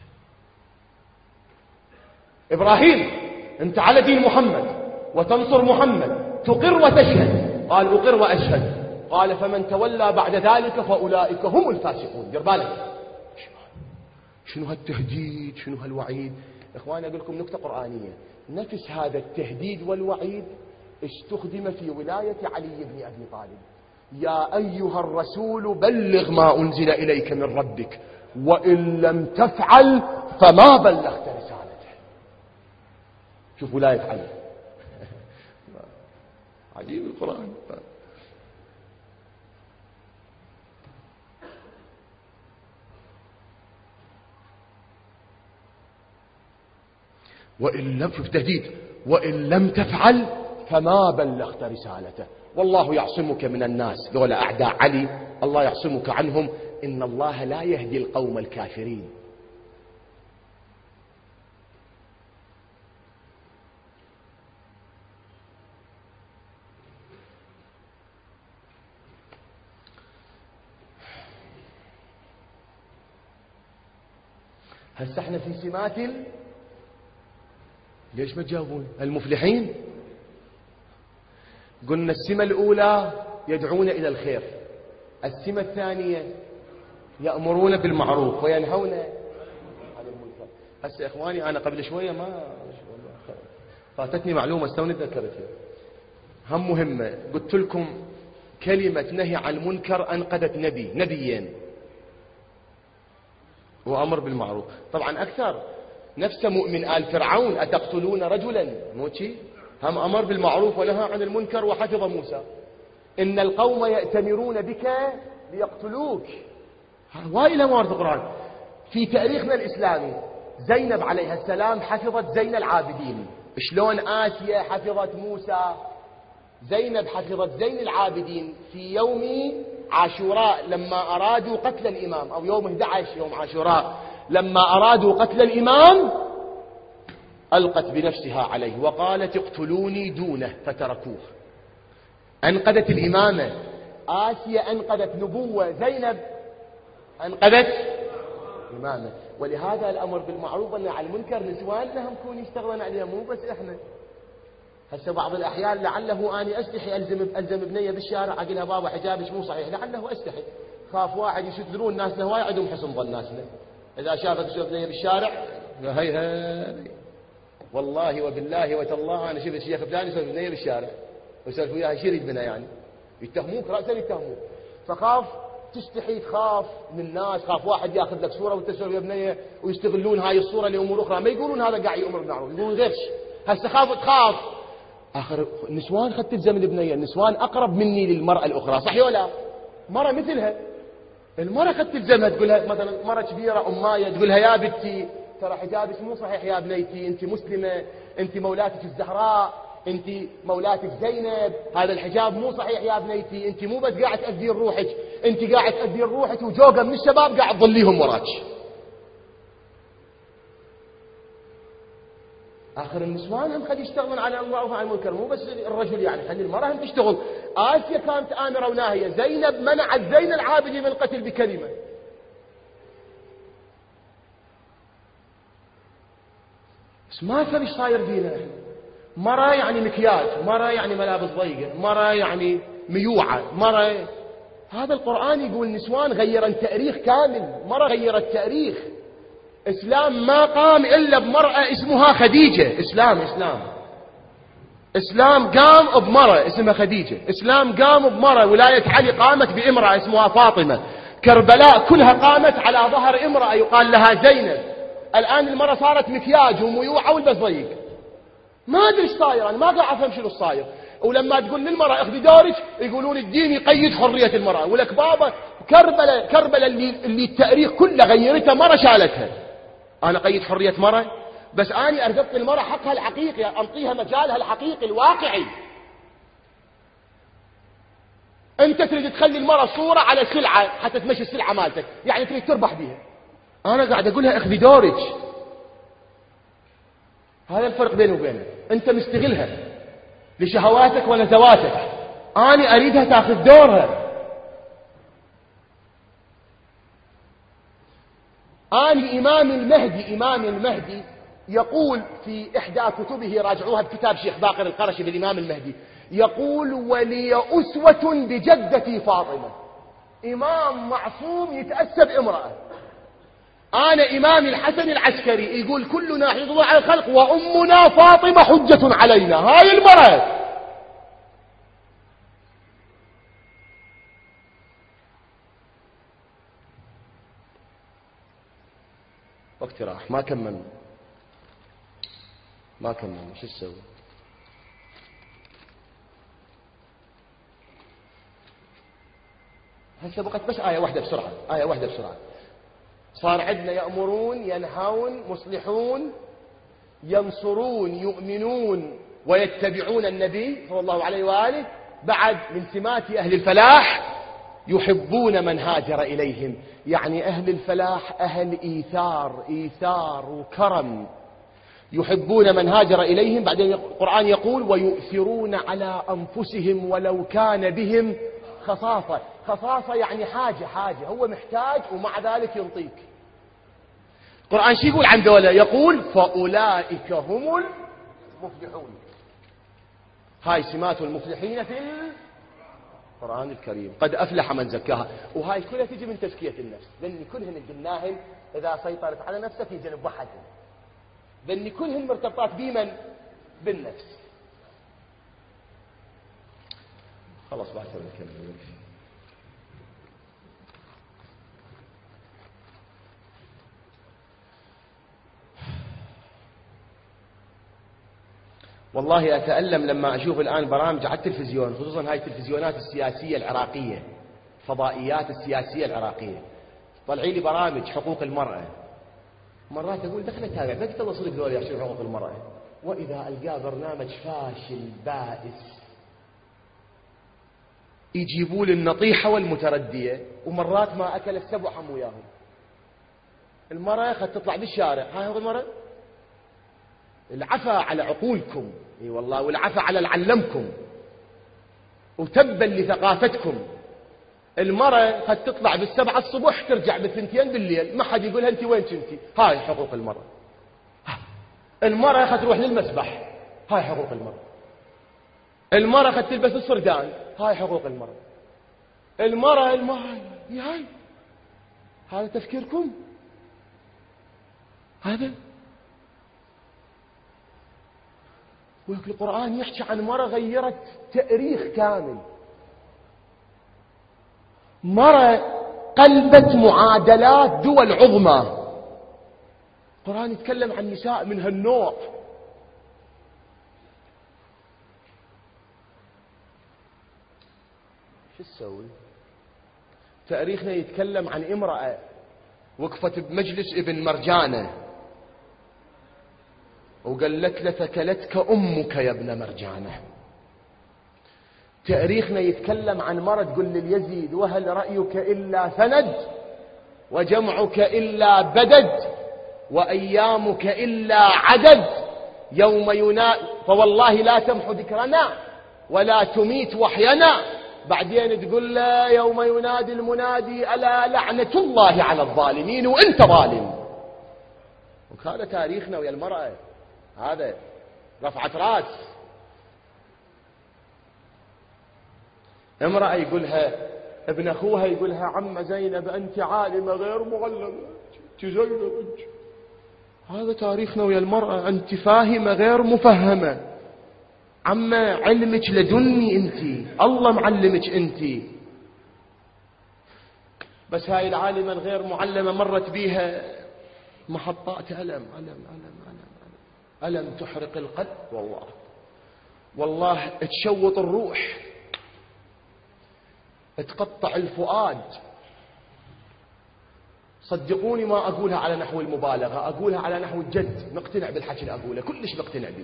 إبراهيم أنت على دين محمد وتنصر محمد، تقر وتشهد. قال أقر وأشهد. قال فمن تولى بعد ذلك فأولئك هم الفاسقون. دير بالك شنو هالتهديد، شنو هالوعيد. إخواني أقول لكم نكتة قرآنية، نفس هذا التهديد والوعيد استخدم في ولاية علي بن أبي طالب. يا أيها الرسول بلغ ما أنزل إليك من ربك وإن لم تفعل فما بلغت رسالته. شوف ولاية علي. عجيب القرآن. وإن لم، شوف تهديد، وإن لم تفعل فما بلغت رسالته. والله يعصمك من الناس، ذولا أعداء علي الله يعصمك عنهم، إن الله لا يهدي القوم الكافرين. هسه احنا في سمات ليش ما تجاوبون المفلحين؟ قلنا السمة الأولى يدعون إلى الخير، السمة الثانية يأمرون بالمعروف وينهون عن المنكر. هسه إخواني أنا قبل شوية ما فاتتني معلومة استوني ذكرتها هم مهمة، قلت لكم كلمة نهي عن المنكر أنقذت نبيين وأمر بالمعروف. طبعا أكثر نفس مؤمن آل فرعون أتقتلون رجلا موتي هم أمر بالمعروف ونهى عن المنكر وحفظ موسى. إن القوم يأتمرون بك ليقتلوك. هواي الأمر في القرآن. في تاريخنا الإسلامي زينب عليها السلام حفظت زين العابدين. شلون آسيا حفظت موسى، زينب حفظت زين العابدين في يوم عاشوراء لما أرادوا قتل الإمام، أو يوم 11 يوم عاشوراء لما أرادوا قتل الإمام ألقت بنفسها عليه وقالت اقتلوني دونه فتركوه. أنقذت الإمامة. آسيا أنقذت نبوة، زينب أنقذت إمامة. ولهذا الأمر بالمعروف والنهي عن المنكر نسواننا هم كون يشتغلون عليها مو بس إحنا. هسه بعض الأحيان لعله أني أستحي ألزم ابنية بالشارع أقول لها بابا حجابك مو صحيح، لعله أستحي خاف واحد يشترون ناسنا هواي عندهم حسن ظن ناسنا، إذا شافت تشوف ابنية بالشارع هي والله وبالله وتالله أنا شفت شيخ فلان يسولف ابنية بالشارع ويسولف وياها شو يريد منها يعني يتهموك رأسا يتهموك، فخاف تستحي تخاف من الناس، خاف واحد ياخذ لك صورة وانت تسولف يا ابنية ويستغلون هاي الصورة لأمور أخرى، ما يقولون هذا قاعد يأمر بالمعروف يقولون غش. هسه تخاف آخر النسوان خدت تلزم البنية، النسوان أقرب مني للمرأة الأخرى صحيح ولا؟ مرة مثلها المرأة خدت تلزمها تقول لها مثلا مرة كبيرة أماية تقول لها يا بنتي ترى حجابك مو صحيح يا بنيتي، أنت مسلمة، أنت مولاتك الزهراء، أنت مولاتك زينب، هذا الحجاب مو صحيح يا بنيتي، أنت مو بس قاعد تأذين روحك، أنت قاعد تأذين روحك وجوقة من الشباب قاعد تضليهم وراك. آخر النسوان هم خلي يشتغلون على المعروف وعلى المنكر، مو بس الرجل يعني خلي المرأة هم تشتغل. آسيا كانت آمرة وناهية، زينب منعت زين العابدين من القتل بكلمة. بس ما أدري ايش صاير فينا. مرة يعني مكياج، مرة يعني ملابس ضيقة، مرة يعني ميوعة، مرة هذا القرآن يقول نسوان غير التاريخ كامل، مرة غير التاريخ. إسلام ما قام إلا بمرأة اسمها خديجة. إسلام قام بمرأة اسمها خديجة، إسلام قام بمرأة، ولاية علي قامت بامرأة اسمها فاطمة، كربلاء كلها قامت على ظهر امرأة يقال لها زينب. الآن المرأة صارت مكياج وميوعة والبس ضيق. ما أدري ايش صاير، أنا ما قاعد أفهم شنو صاير. ولما تقول للمرأة اخذي دورك يقولون الدين يقيد حرية المرأة، ولك بابا كربلاء اللي التاريخ كله غيرتها مرة شالتها. أنا قيد حرية مرة؟ بس أنا أرزقت المرأة حقها الحقيقي، أنطيها مجالها الحقيقي الواقعي. أنت تريد تخلي المرأة صورة على سلعة حتى تمشي السلعة مالتك، يعني تريد تربح بيها. أنا قاعد أقولها اخذي دورك. هذا الفرق بيني وبينك، أنت مستغلها لشهواتك ونزواتك، أنا أريدها تأخذ دورها. إمام المهدي يقول في إحدى كتبه، راجعوها بكتاب شيخ باقر القرشي بالإمام المهدي، يقول ولي أسوة بجدتي فاطمة. إمام معصوم يتأسى بامرأة. أنا إمام الحسن العسكري يقول كلنا حفظ على الخلق وأمنا فاطمة حجة علينا. هاي المرأة وقت راح ما كملنا شو تسوي؟ هسه بقت بس آية واحدة بسرعة. صار عندنا يأمرون، ينهون، مصلحون، ينصرون، يؤمنون، ويتبعون النبي صلى الله عليه وآله. بعد من سمات أهل الفلاح يحبون من هاجر إليهم، يعني أهل الفلاح أهل إيثار وكرم، يحبون من هاجر إليهم. بعدين القرآن يقول ويؤثرون على أنفسهم ولو كان بهم خصاصة يعني حاجة هو محتاج ومع ذلك ينطيك. القرآن شو يقول عن دولة؟ يقول فأولئك هم المفلحون. هاي سمات المفلحين في القرآن الكريم، قد أفلح من زكاها. وهاي كلها تجي من تزكية النفس، لأن كلهن قلناهن إذا سيطرت على نفسك يجنب وحدهم، لأن كلهن مرتبطات بمن؟ بالنفس. خلاص بعد نكمل. والله أتألم لما أشوف الآن برامج على التلفزيون، خصوصا هاي التلفزيونات السياسية العراقية، فضائيات السياسية العراقية، طلعي لي برامج حقوق المرأة. مرات أقول دخل أتابع بقدر أوصل لك ذولي عشان حقوق المرأة، وإذا ألقى برنامج فاشل بائس يجيبوا لي النطيحة والمتردية، ومرات ما أكل السبع حم وياهم. المرأة قد تطلع بالشارع، هاي هو المرأة العفا على عقولكم، اي والله، والعفا على العلمكم، وتبا لثقافتكم. المرأة قد تطلع بالسبعة الصبح ترجع بالثنتين بالليل، ما حد يقولها انت وين كنتي. هاي حقوق المرأة. المرأة قد تروح للمسبح، هاي حقوق المرأة. المرأة قد تلبس الصردان، هاي حقوق المرأة. المرأة هاي هذا تفكيركم؟ هذا القرآن يحكي عن مرة غيرت تاريخ كامل، مرة قلبت معادلات دول عظمى. القرآن يتكلم عن نساء من هالنوع. شو تسوي؟ تاريخنا يتكلم عن امرأة وقفت بمجلس ابن مرجانة وقالت له ثكلتك أمك يا ابن مرجانة. تاريخنا يتكلم عن مرة تقول لليزيد وهل رأيك إلا سند وجمعك إلا بدد وأيامك إلا عدد يوم فوالله لا تمحو ذكرنا ولا تميت وحينا. بعدين تقول له يوم ينادي المنادي ألا لعنة الله على الظالمين وانت ظالم. وهذا تاريخنا ويا المرأة، هذا رفعت راس. امرأة يقولها ابن أخوها يقولها عم زينب أنت عالمة غير معلمة، زينب هذا تاريخنا ويا المرأة. أنت فاهمة غير مفهمة، عم علمك لدني أنت، الله معلمك أنت. بس هاي العالمة الغير معلمة مرت بيها محطات ألم ألم تحرق القلب، والله تشوط الروح، تقطع الفؤاد. صدقوني ما أقولها على نحو المبالغة، أقولها على نحو الجد، مقتنع بالحكي اللي أقوله، كلش مقتنع به.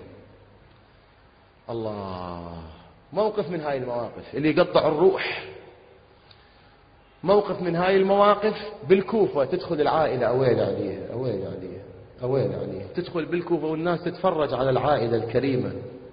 الله، موقف من هاي المواقف اللي يقطع الروح. موقف من هاي المواقف بالكوفة، تدخل العائلة أويل عليها، تدخل بالكوفة والناس تتفرج على العائلة الكريمة.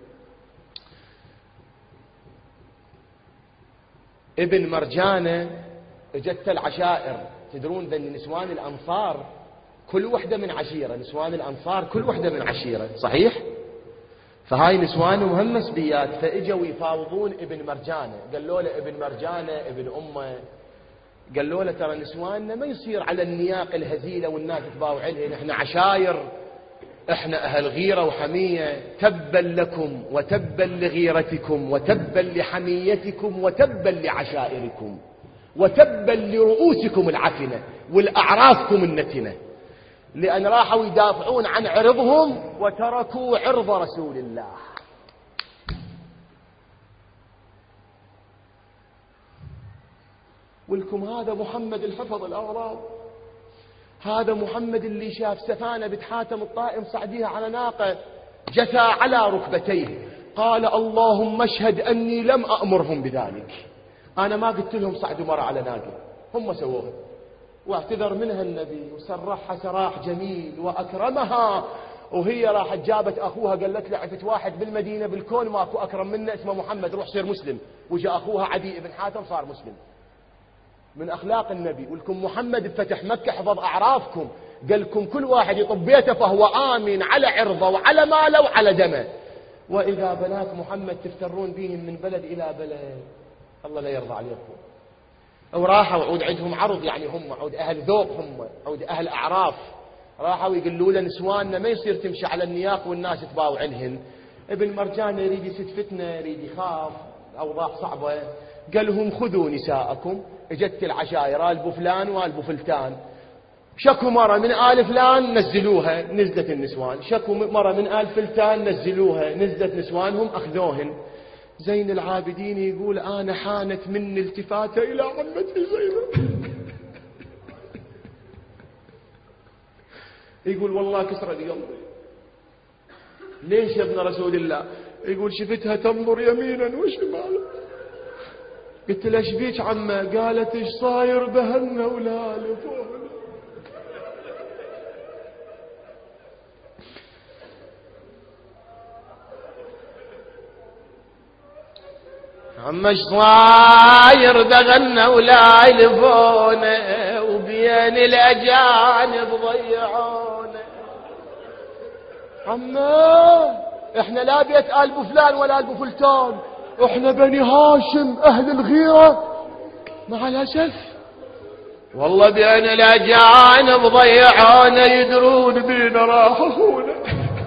ابن مرجانة اجت العشائر، تدرون ذن نسوان الأنصار كل وحدة من عشيرة، نسوان الأنصار كل وحدة من عشيرة، صحيح؟ فهاي نسوانهم هم مسبيات، فاجوا يفاوضون ابن مرجانة. قالوا له ابن مرجانة ابن أمه، قالوا له ترى نسواننا ما يصير على النياق الهزيلة والناس تباوع لهن، احنا عشاير، احنا أهل غيرة وحمية. تبا لكم وتبا لغيرتكم وتبا لحميتكم وتبا لعشائركم وتبا لرؤوسكم العفنة والأعرافكم النتنة، لأن راحوا يدافعون عن عرضهم وتركوا عرض رسول الله. ولكم هذا محمد الحفظ الأغراض، هذا محمد اللي شاف سفانة بتحاتم الطائم صعديها على ناقة، جثى على ركبتيه قال اللهم اشهد أني لم أأمرهم بذلك، أنا ما قلت لهم صعدوا مرة على ناقة، هم سووها. واعتذر منها النبي وسرحها سراح جميل وأكرمها، وهي راحت جابت أخوها قالت له عفت واحد بالمدينة بالكون ماكو أكرم منه اسمه محمد، روح صير مسلم. وجاء أخوها عدي بن حاتم صار مسلم. من أخلاق النبي. ولكم محمد بفتح مكة حفظ أعرافكم، قال لكم كل واحد يطب بيته فهو آمن على عرضه وعلى ماله وعلى دمه. وإذا بنات محمد تفترون بهم من بلد إلى بلد، الله لا يرضى عليكم. وراحوا وعود عندهم عرض، يعني هم عود أهل ذوق، هم عود أهل أعراف. راحوا يقولوا له نسواننا ما يصير تمشي على النياق والناس تباوع عنهن. ابن مرجان يريد يسد فتنة، يريد يخاف، أوضاع صعبة. قال لهم خذوا نساءكم. اجت العشائر آل بفلان وآل بفلتان، شكوا مرة من آل فلان نزلوها نزلت النسوان، شكوا مرة من آل فلتان نزلوها نزلت نسوانهم أخذوهن. زين العابدين يقول أنا حانت مني التفاتة إلى عمتي زينب. يقول والله كسر لي قلبي. ليش يا ابن رسول الله؟ يقول شفتها تنظر يمينا وشمالا. قلت له ايش بيك عمه؟ قالت ايش صاير بهالنا ولا لفونا. عم ايش صاير دغنا ولا يلفونا، وبين الاجانب ضيعونا. عمه احنا لا بيت آل بفلان ولا آل بفلتان، احنا بني هاشم اهل الغيرة مع الاسف. والله بين الاجانب ضيعونا، يدرون بينا راحونا.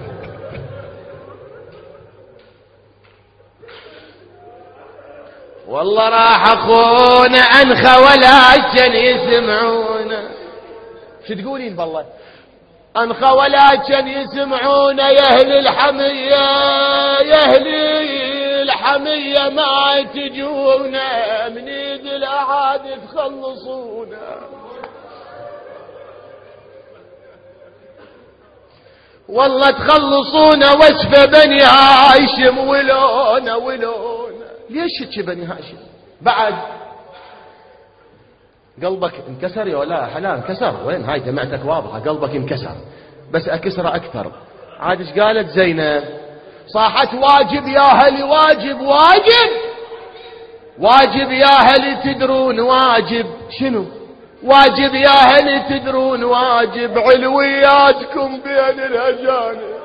والله راح اخونا انخى ولا كان يسمعونا. شو تقولين بالله؟ انخى ولا كان يسمعونا. يا اهل الحمية يا اهل الحمية ما تجونا، من ايد الاعادي تخلصونا. والله تخلصونا وصف بني هاشم ولونا ولونا. ليش هيك بني هاشم؟ بعد قلبك انكسر يا ولا حلا انكسر؟ وين هاي دمعتك واضحة، قلبك انكسر بس اكسره اكثر. عاد ايش قالت زينب؟ صاحت واجب يا اهلي واجب واجب واجب يا اهلي تدرون واجب. شنو واجب يا اهلي تدرون واجب؟ علوياتكم بين الاجانب.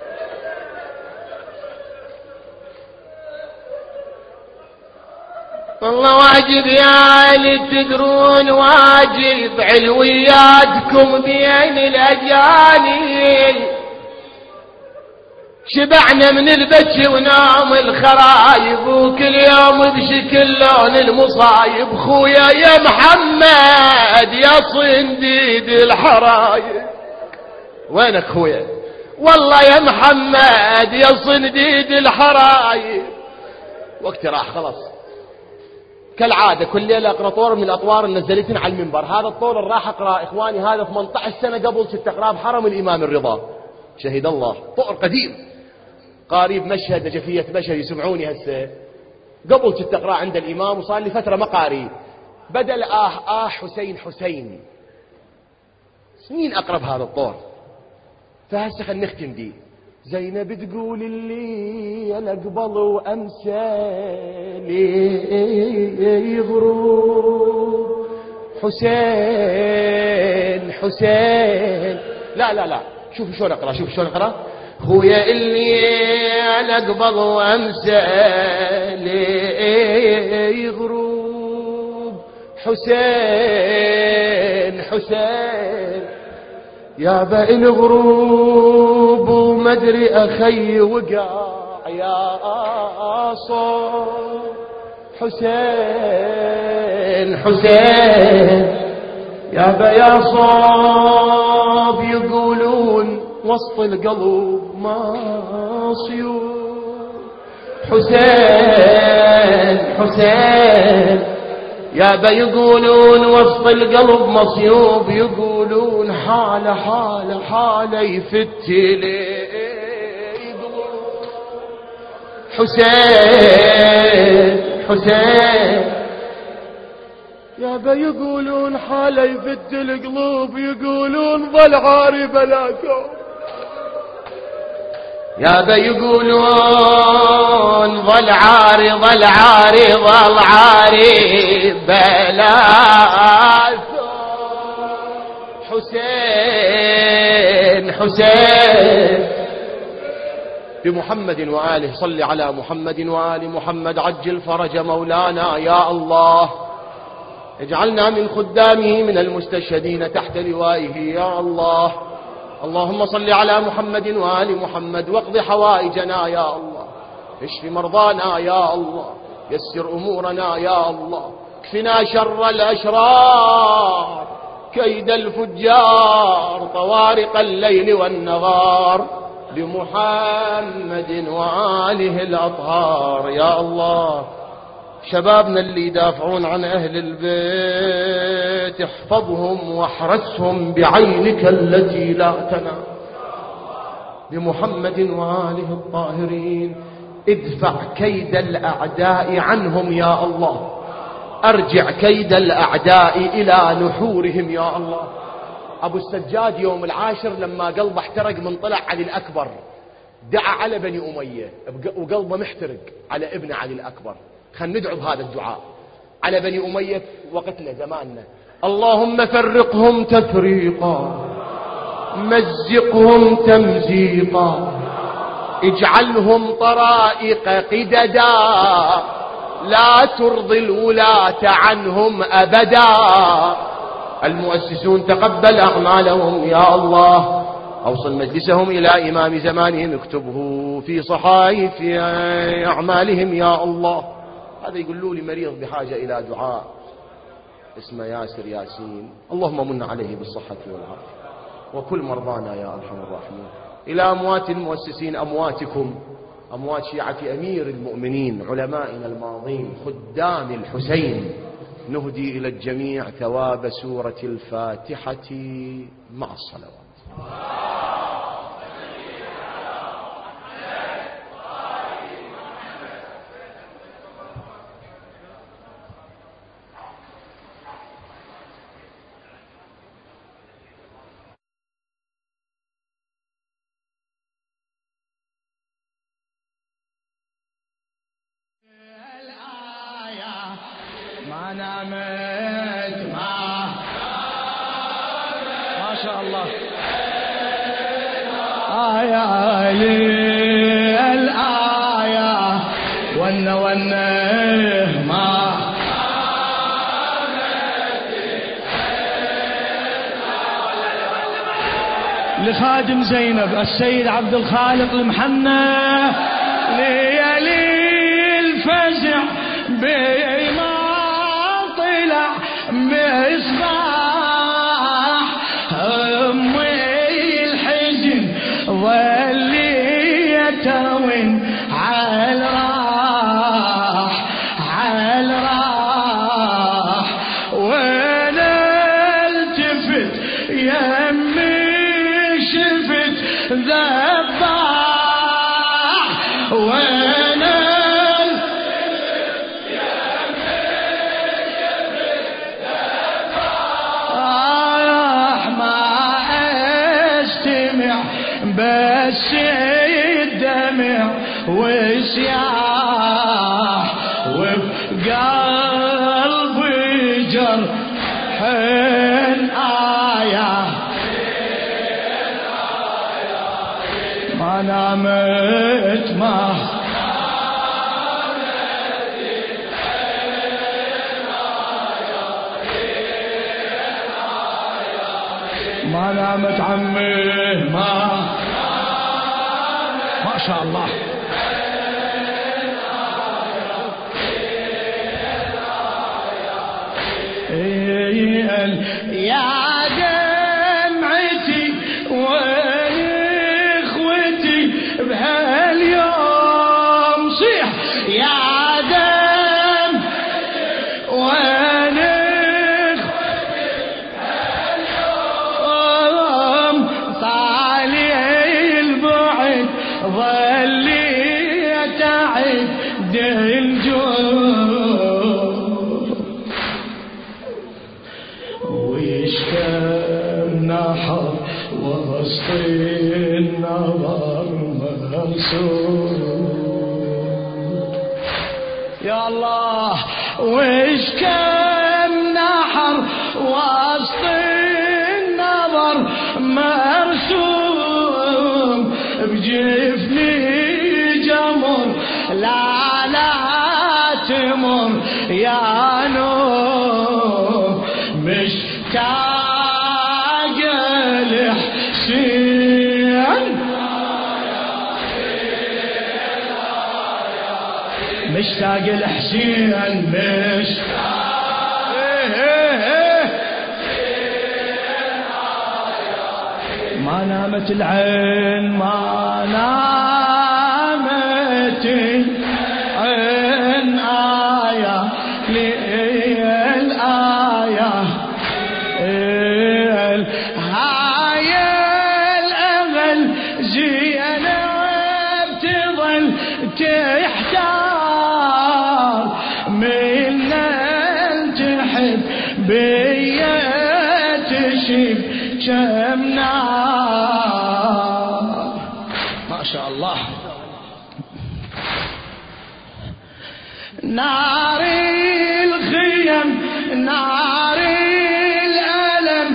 والله واجب يا اهلي تدرون واجب، علوياتكم بين الاجانب. شبعنا من البكي ونام الخرايب، وكل يوم بشكل لون المصايب. خويا يا محمد يا صنديد الحرايب، وينك خويا؟ والله يا محمد يا صنديد الحرايب. وقت راح خلاص. كالعادة كل ليلة اقرأ طور من الأطوار النزلتين على المنبر. هذا الطور اللي راح اقرأ إخواني هذا 18 سنة قبل 6 أقرأ بحرم الإمام الرضا شهد الله. طور قديم قريب مشهد نجفية مشهد يسمعوني هسه. قبل 6 أقرأ عند الإمام وصار لي فترة ما قاري. بدل حسين حسين سنين أقرب هذا الطور. فهسه خلينا نختم دي. زينب تقول اللي أنا قبل وأمسى لي غروب حسين حسين. لا لا لا شوفوا شلون أقرأ، شوفوا شلون أقرأ. خويا اللي أنا قبل وأمسى لي غروب حسين حسين. يا بئن غروب ومدري أخي وقع يا صوب حسين حسين. يا بيا صوب يقولون وسط القلب ما صيوب حسين حسين. يا بيقولون وسط القلب مصيوب، يقولون حالة حالة حالة يفت لي حسين حسين. يابا يقولون حاله يفد القلوب، يقولون ظل عاري بلاكم. يابا يقولون ظل عاري ظل عاري ظل عاري بلاكم. حسين حسين. بمحمد وآله صل على محمد وآل محمد، عجل فرج مولانا يا الله. اجعلنا من خدامه من المستشهدين تحت لوائه يا الله. اللهم صل على محمد وآل محمد، واقض حوائجنا يا الله، اشف مرضانا يا الله، يسر أمورنا يا الله، اكفنا شر الأشرار، كيد الفجار، طوارق الليل والنهار، بمحمد وآله الأطهار يا الله. شبابنا اللي يدافعون عن أهل البيت احفظهم واحرسهم بعينك التي لا تنام، بمحمد وآله الطاهرين. ادفع كيد الأعداء عنهم يا الله، أرجع كيد الأعداء إلى نحورهم يا الله. أبو السجاد يوم العاشر لما قلبه احترق من طلع علي الأكبر دعا على بني أمية وقلبه محترق على ابن علي الأكبر. خلينا ندعو بهذا الدعاء على بني أمية وقتنا زماننا. اللهم فرقهم تفريقا، مزقهم تمزيقا، اجعلهم طرائق قددا، لا ترضي الولاة عنهم أبدا. المؤسسون تقبل أعمالهم يا الله، أوصل مجلسهم إلى إمام زمانهم، اكتبه في صحائف أعمالهم يا الله. هذا يقولوا لي مريض بحاجة إلى دعاء اسمه ياسر ياسين، اللهم من عليه بالصحة والعافية، وكل مرضانا يا أرحم الراحمين. إلى أموات المؤسسين، أمواتكم، أموات شيعة أمير المؤمنين علمائنا الماضين خدام الحسين، نهدي إلى الجميع ثواب سورة الفاتحة مع الصلوات. ما نامت ما شاء الله. آية الآية ون ما لخادم زينب السيد عبد الخالق المحنى، ليالي الفزع بما طلع مصباح، أمي الحزن ظليت وين عالراح عالراح، وانا التفت يمي شفت ذباح، وانا بس الدمع وسياح، وبقلبي جرح آية ما نامت ما نامت عمي ما شاء الله. يا دمعتي واخوتي بهاليوم صيح، يا دمعتي واخوتي بهاليوم، طالي البعد ظليت حد الجود ويشكم نحر وسط النظر منصور يا الله وش كم نحر وسط النظر مرسوم بجفني جمر لا لا تمر يا نور مشتاق الحسين مشتاق الحسين ما نامت العين ما نامت العين آية للآية هاي الأمل زينب تظل تحتار من تحب بيا تشب كم نار ما شاء الله نار الخيم نار الألم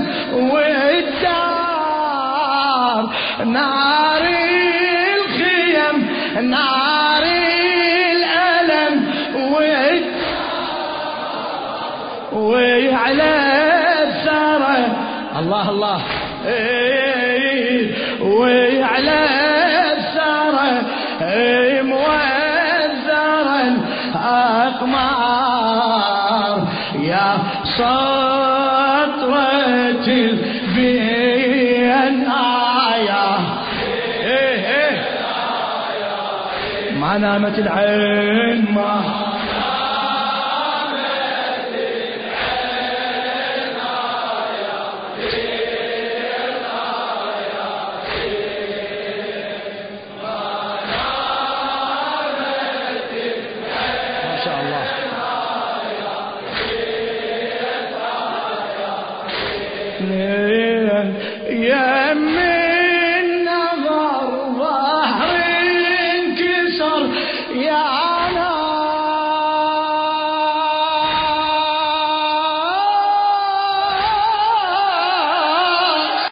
والدار نار الخيم نار الألم وعلى الثرى الله الله وعلى الثرى موزرا أقمار يا سطرة البين آية ما نامت العين ما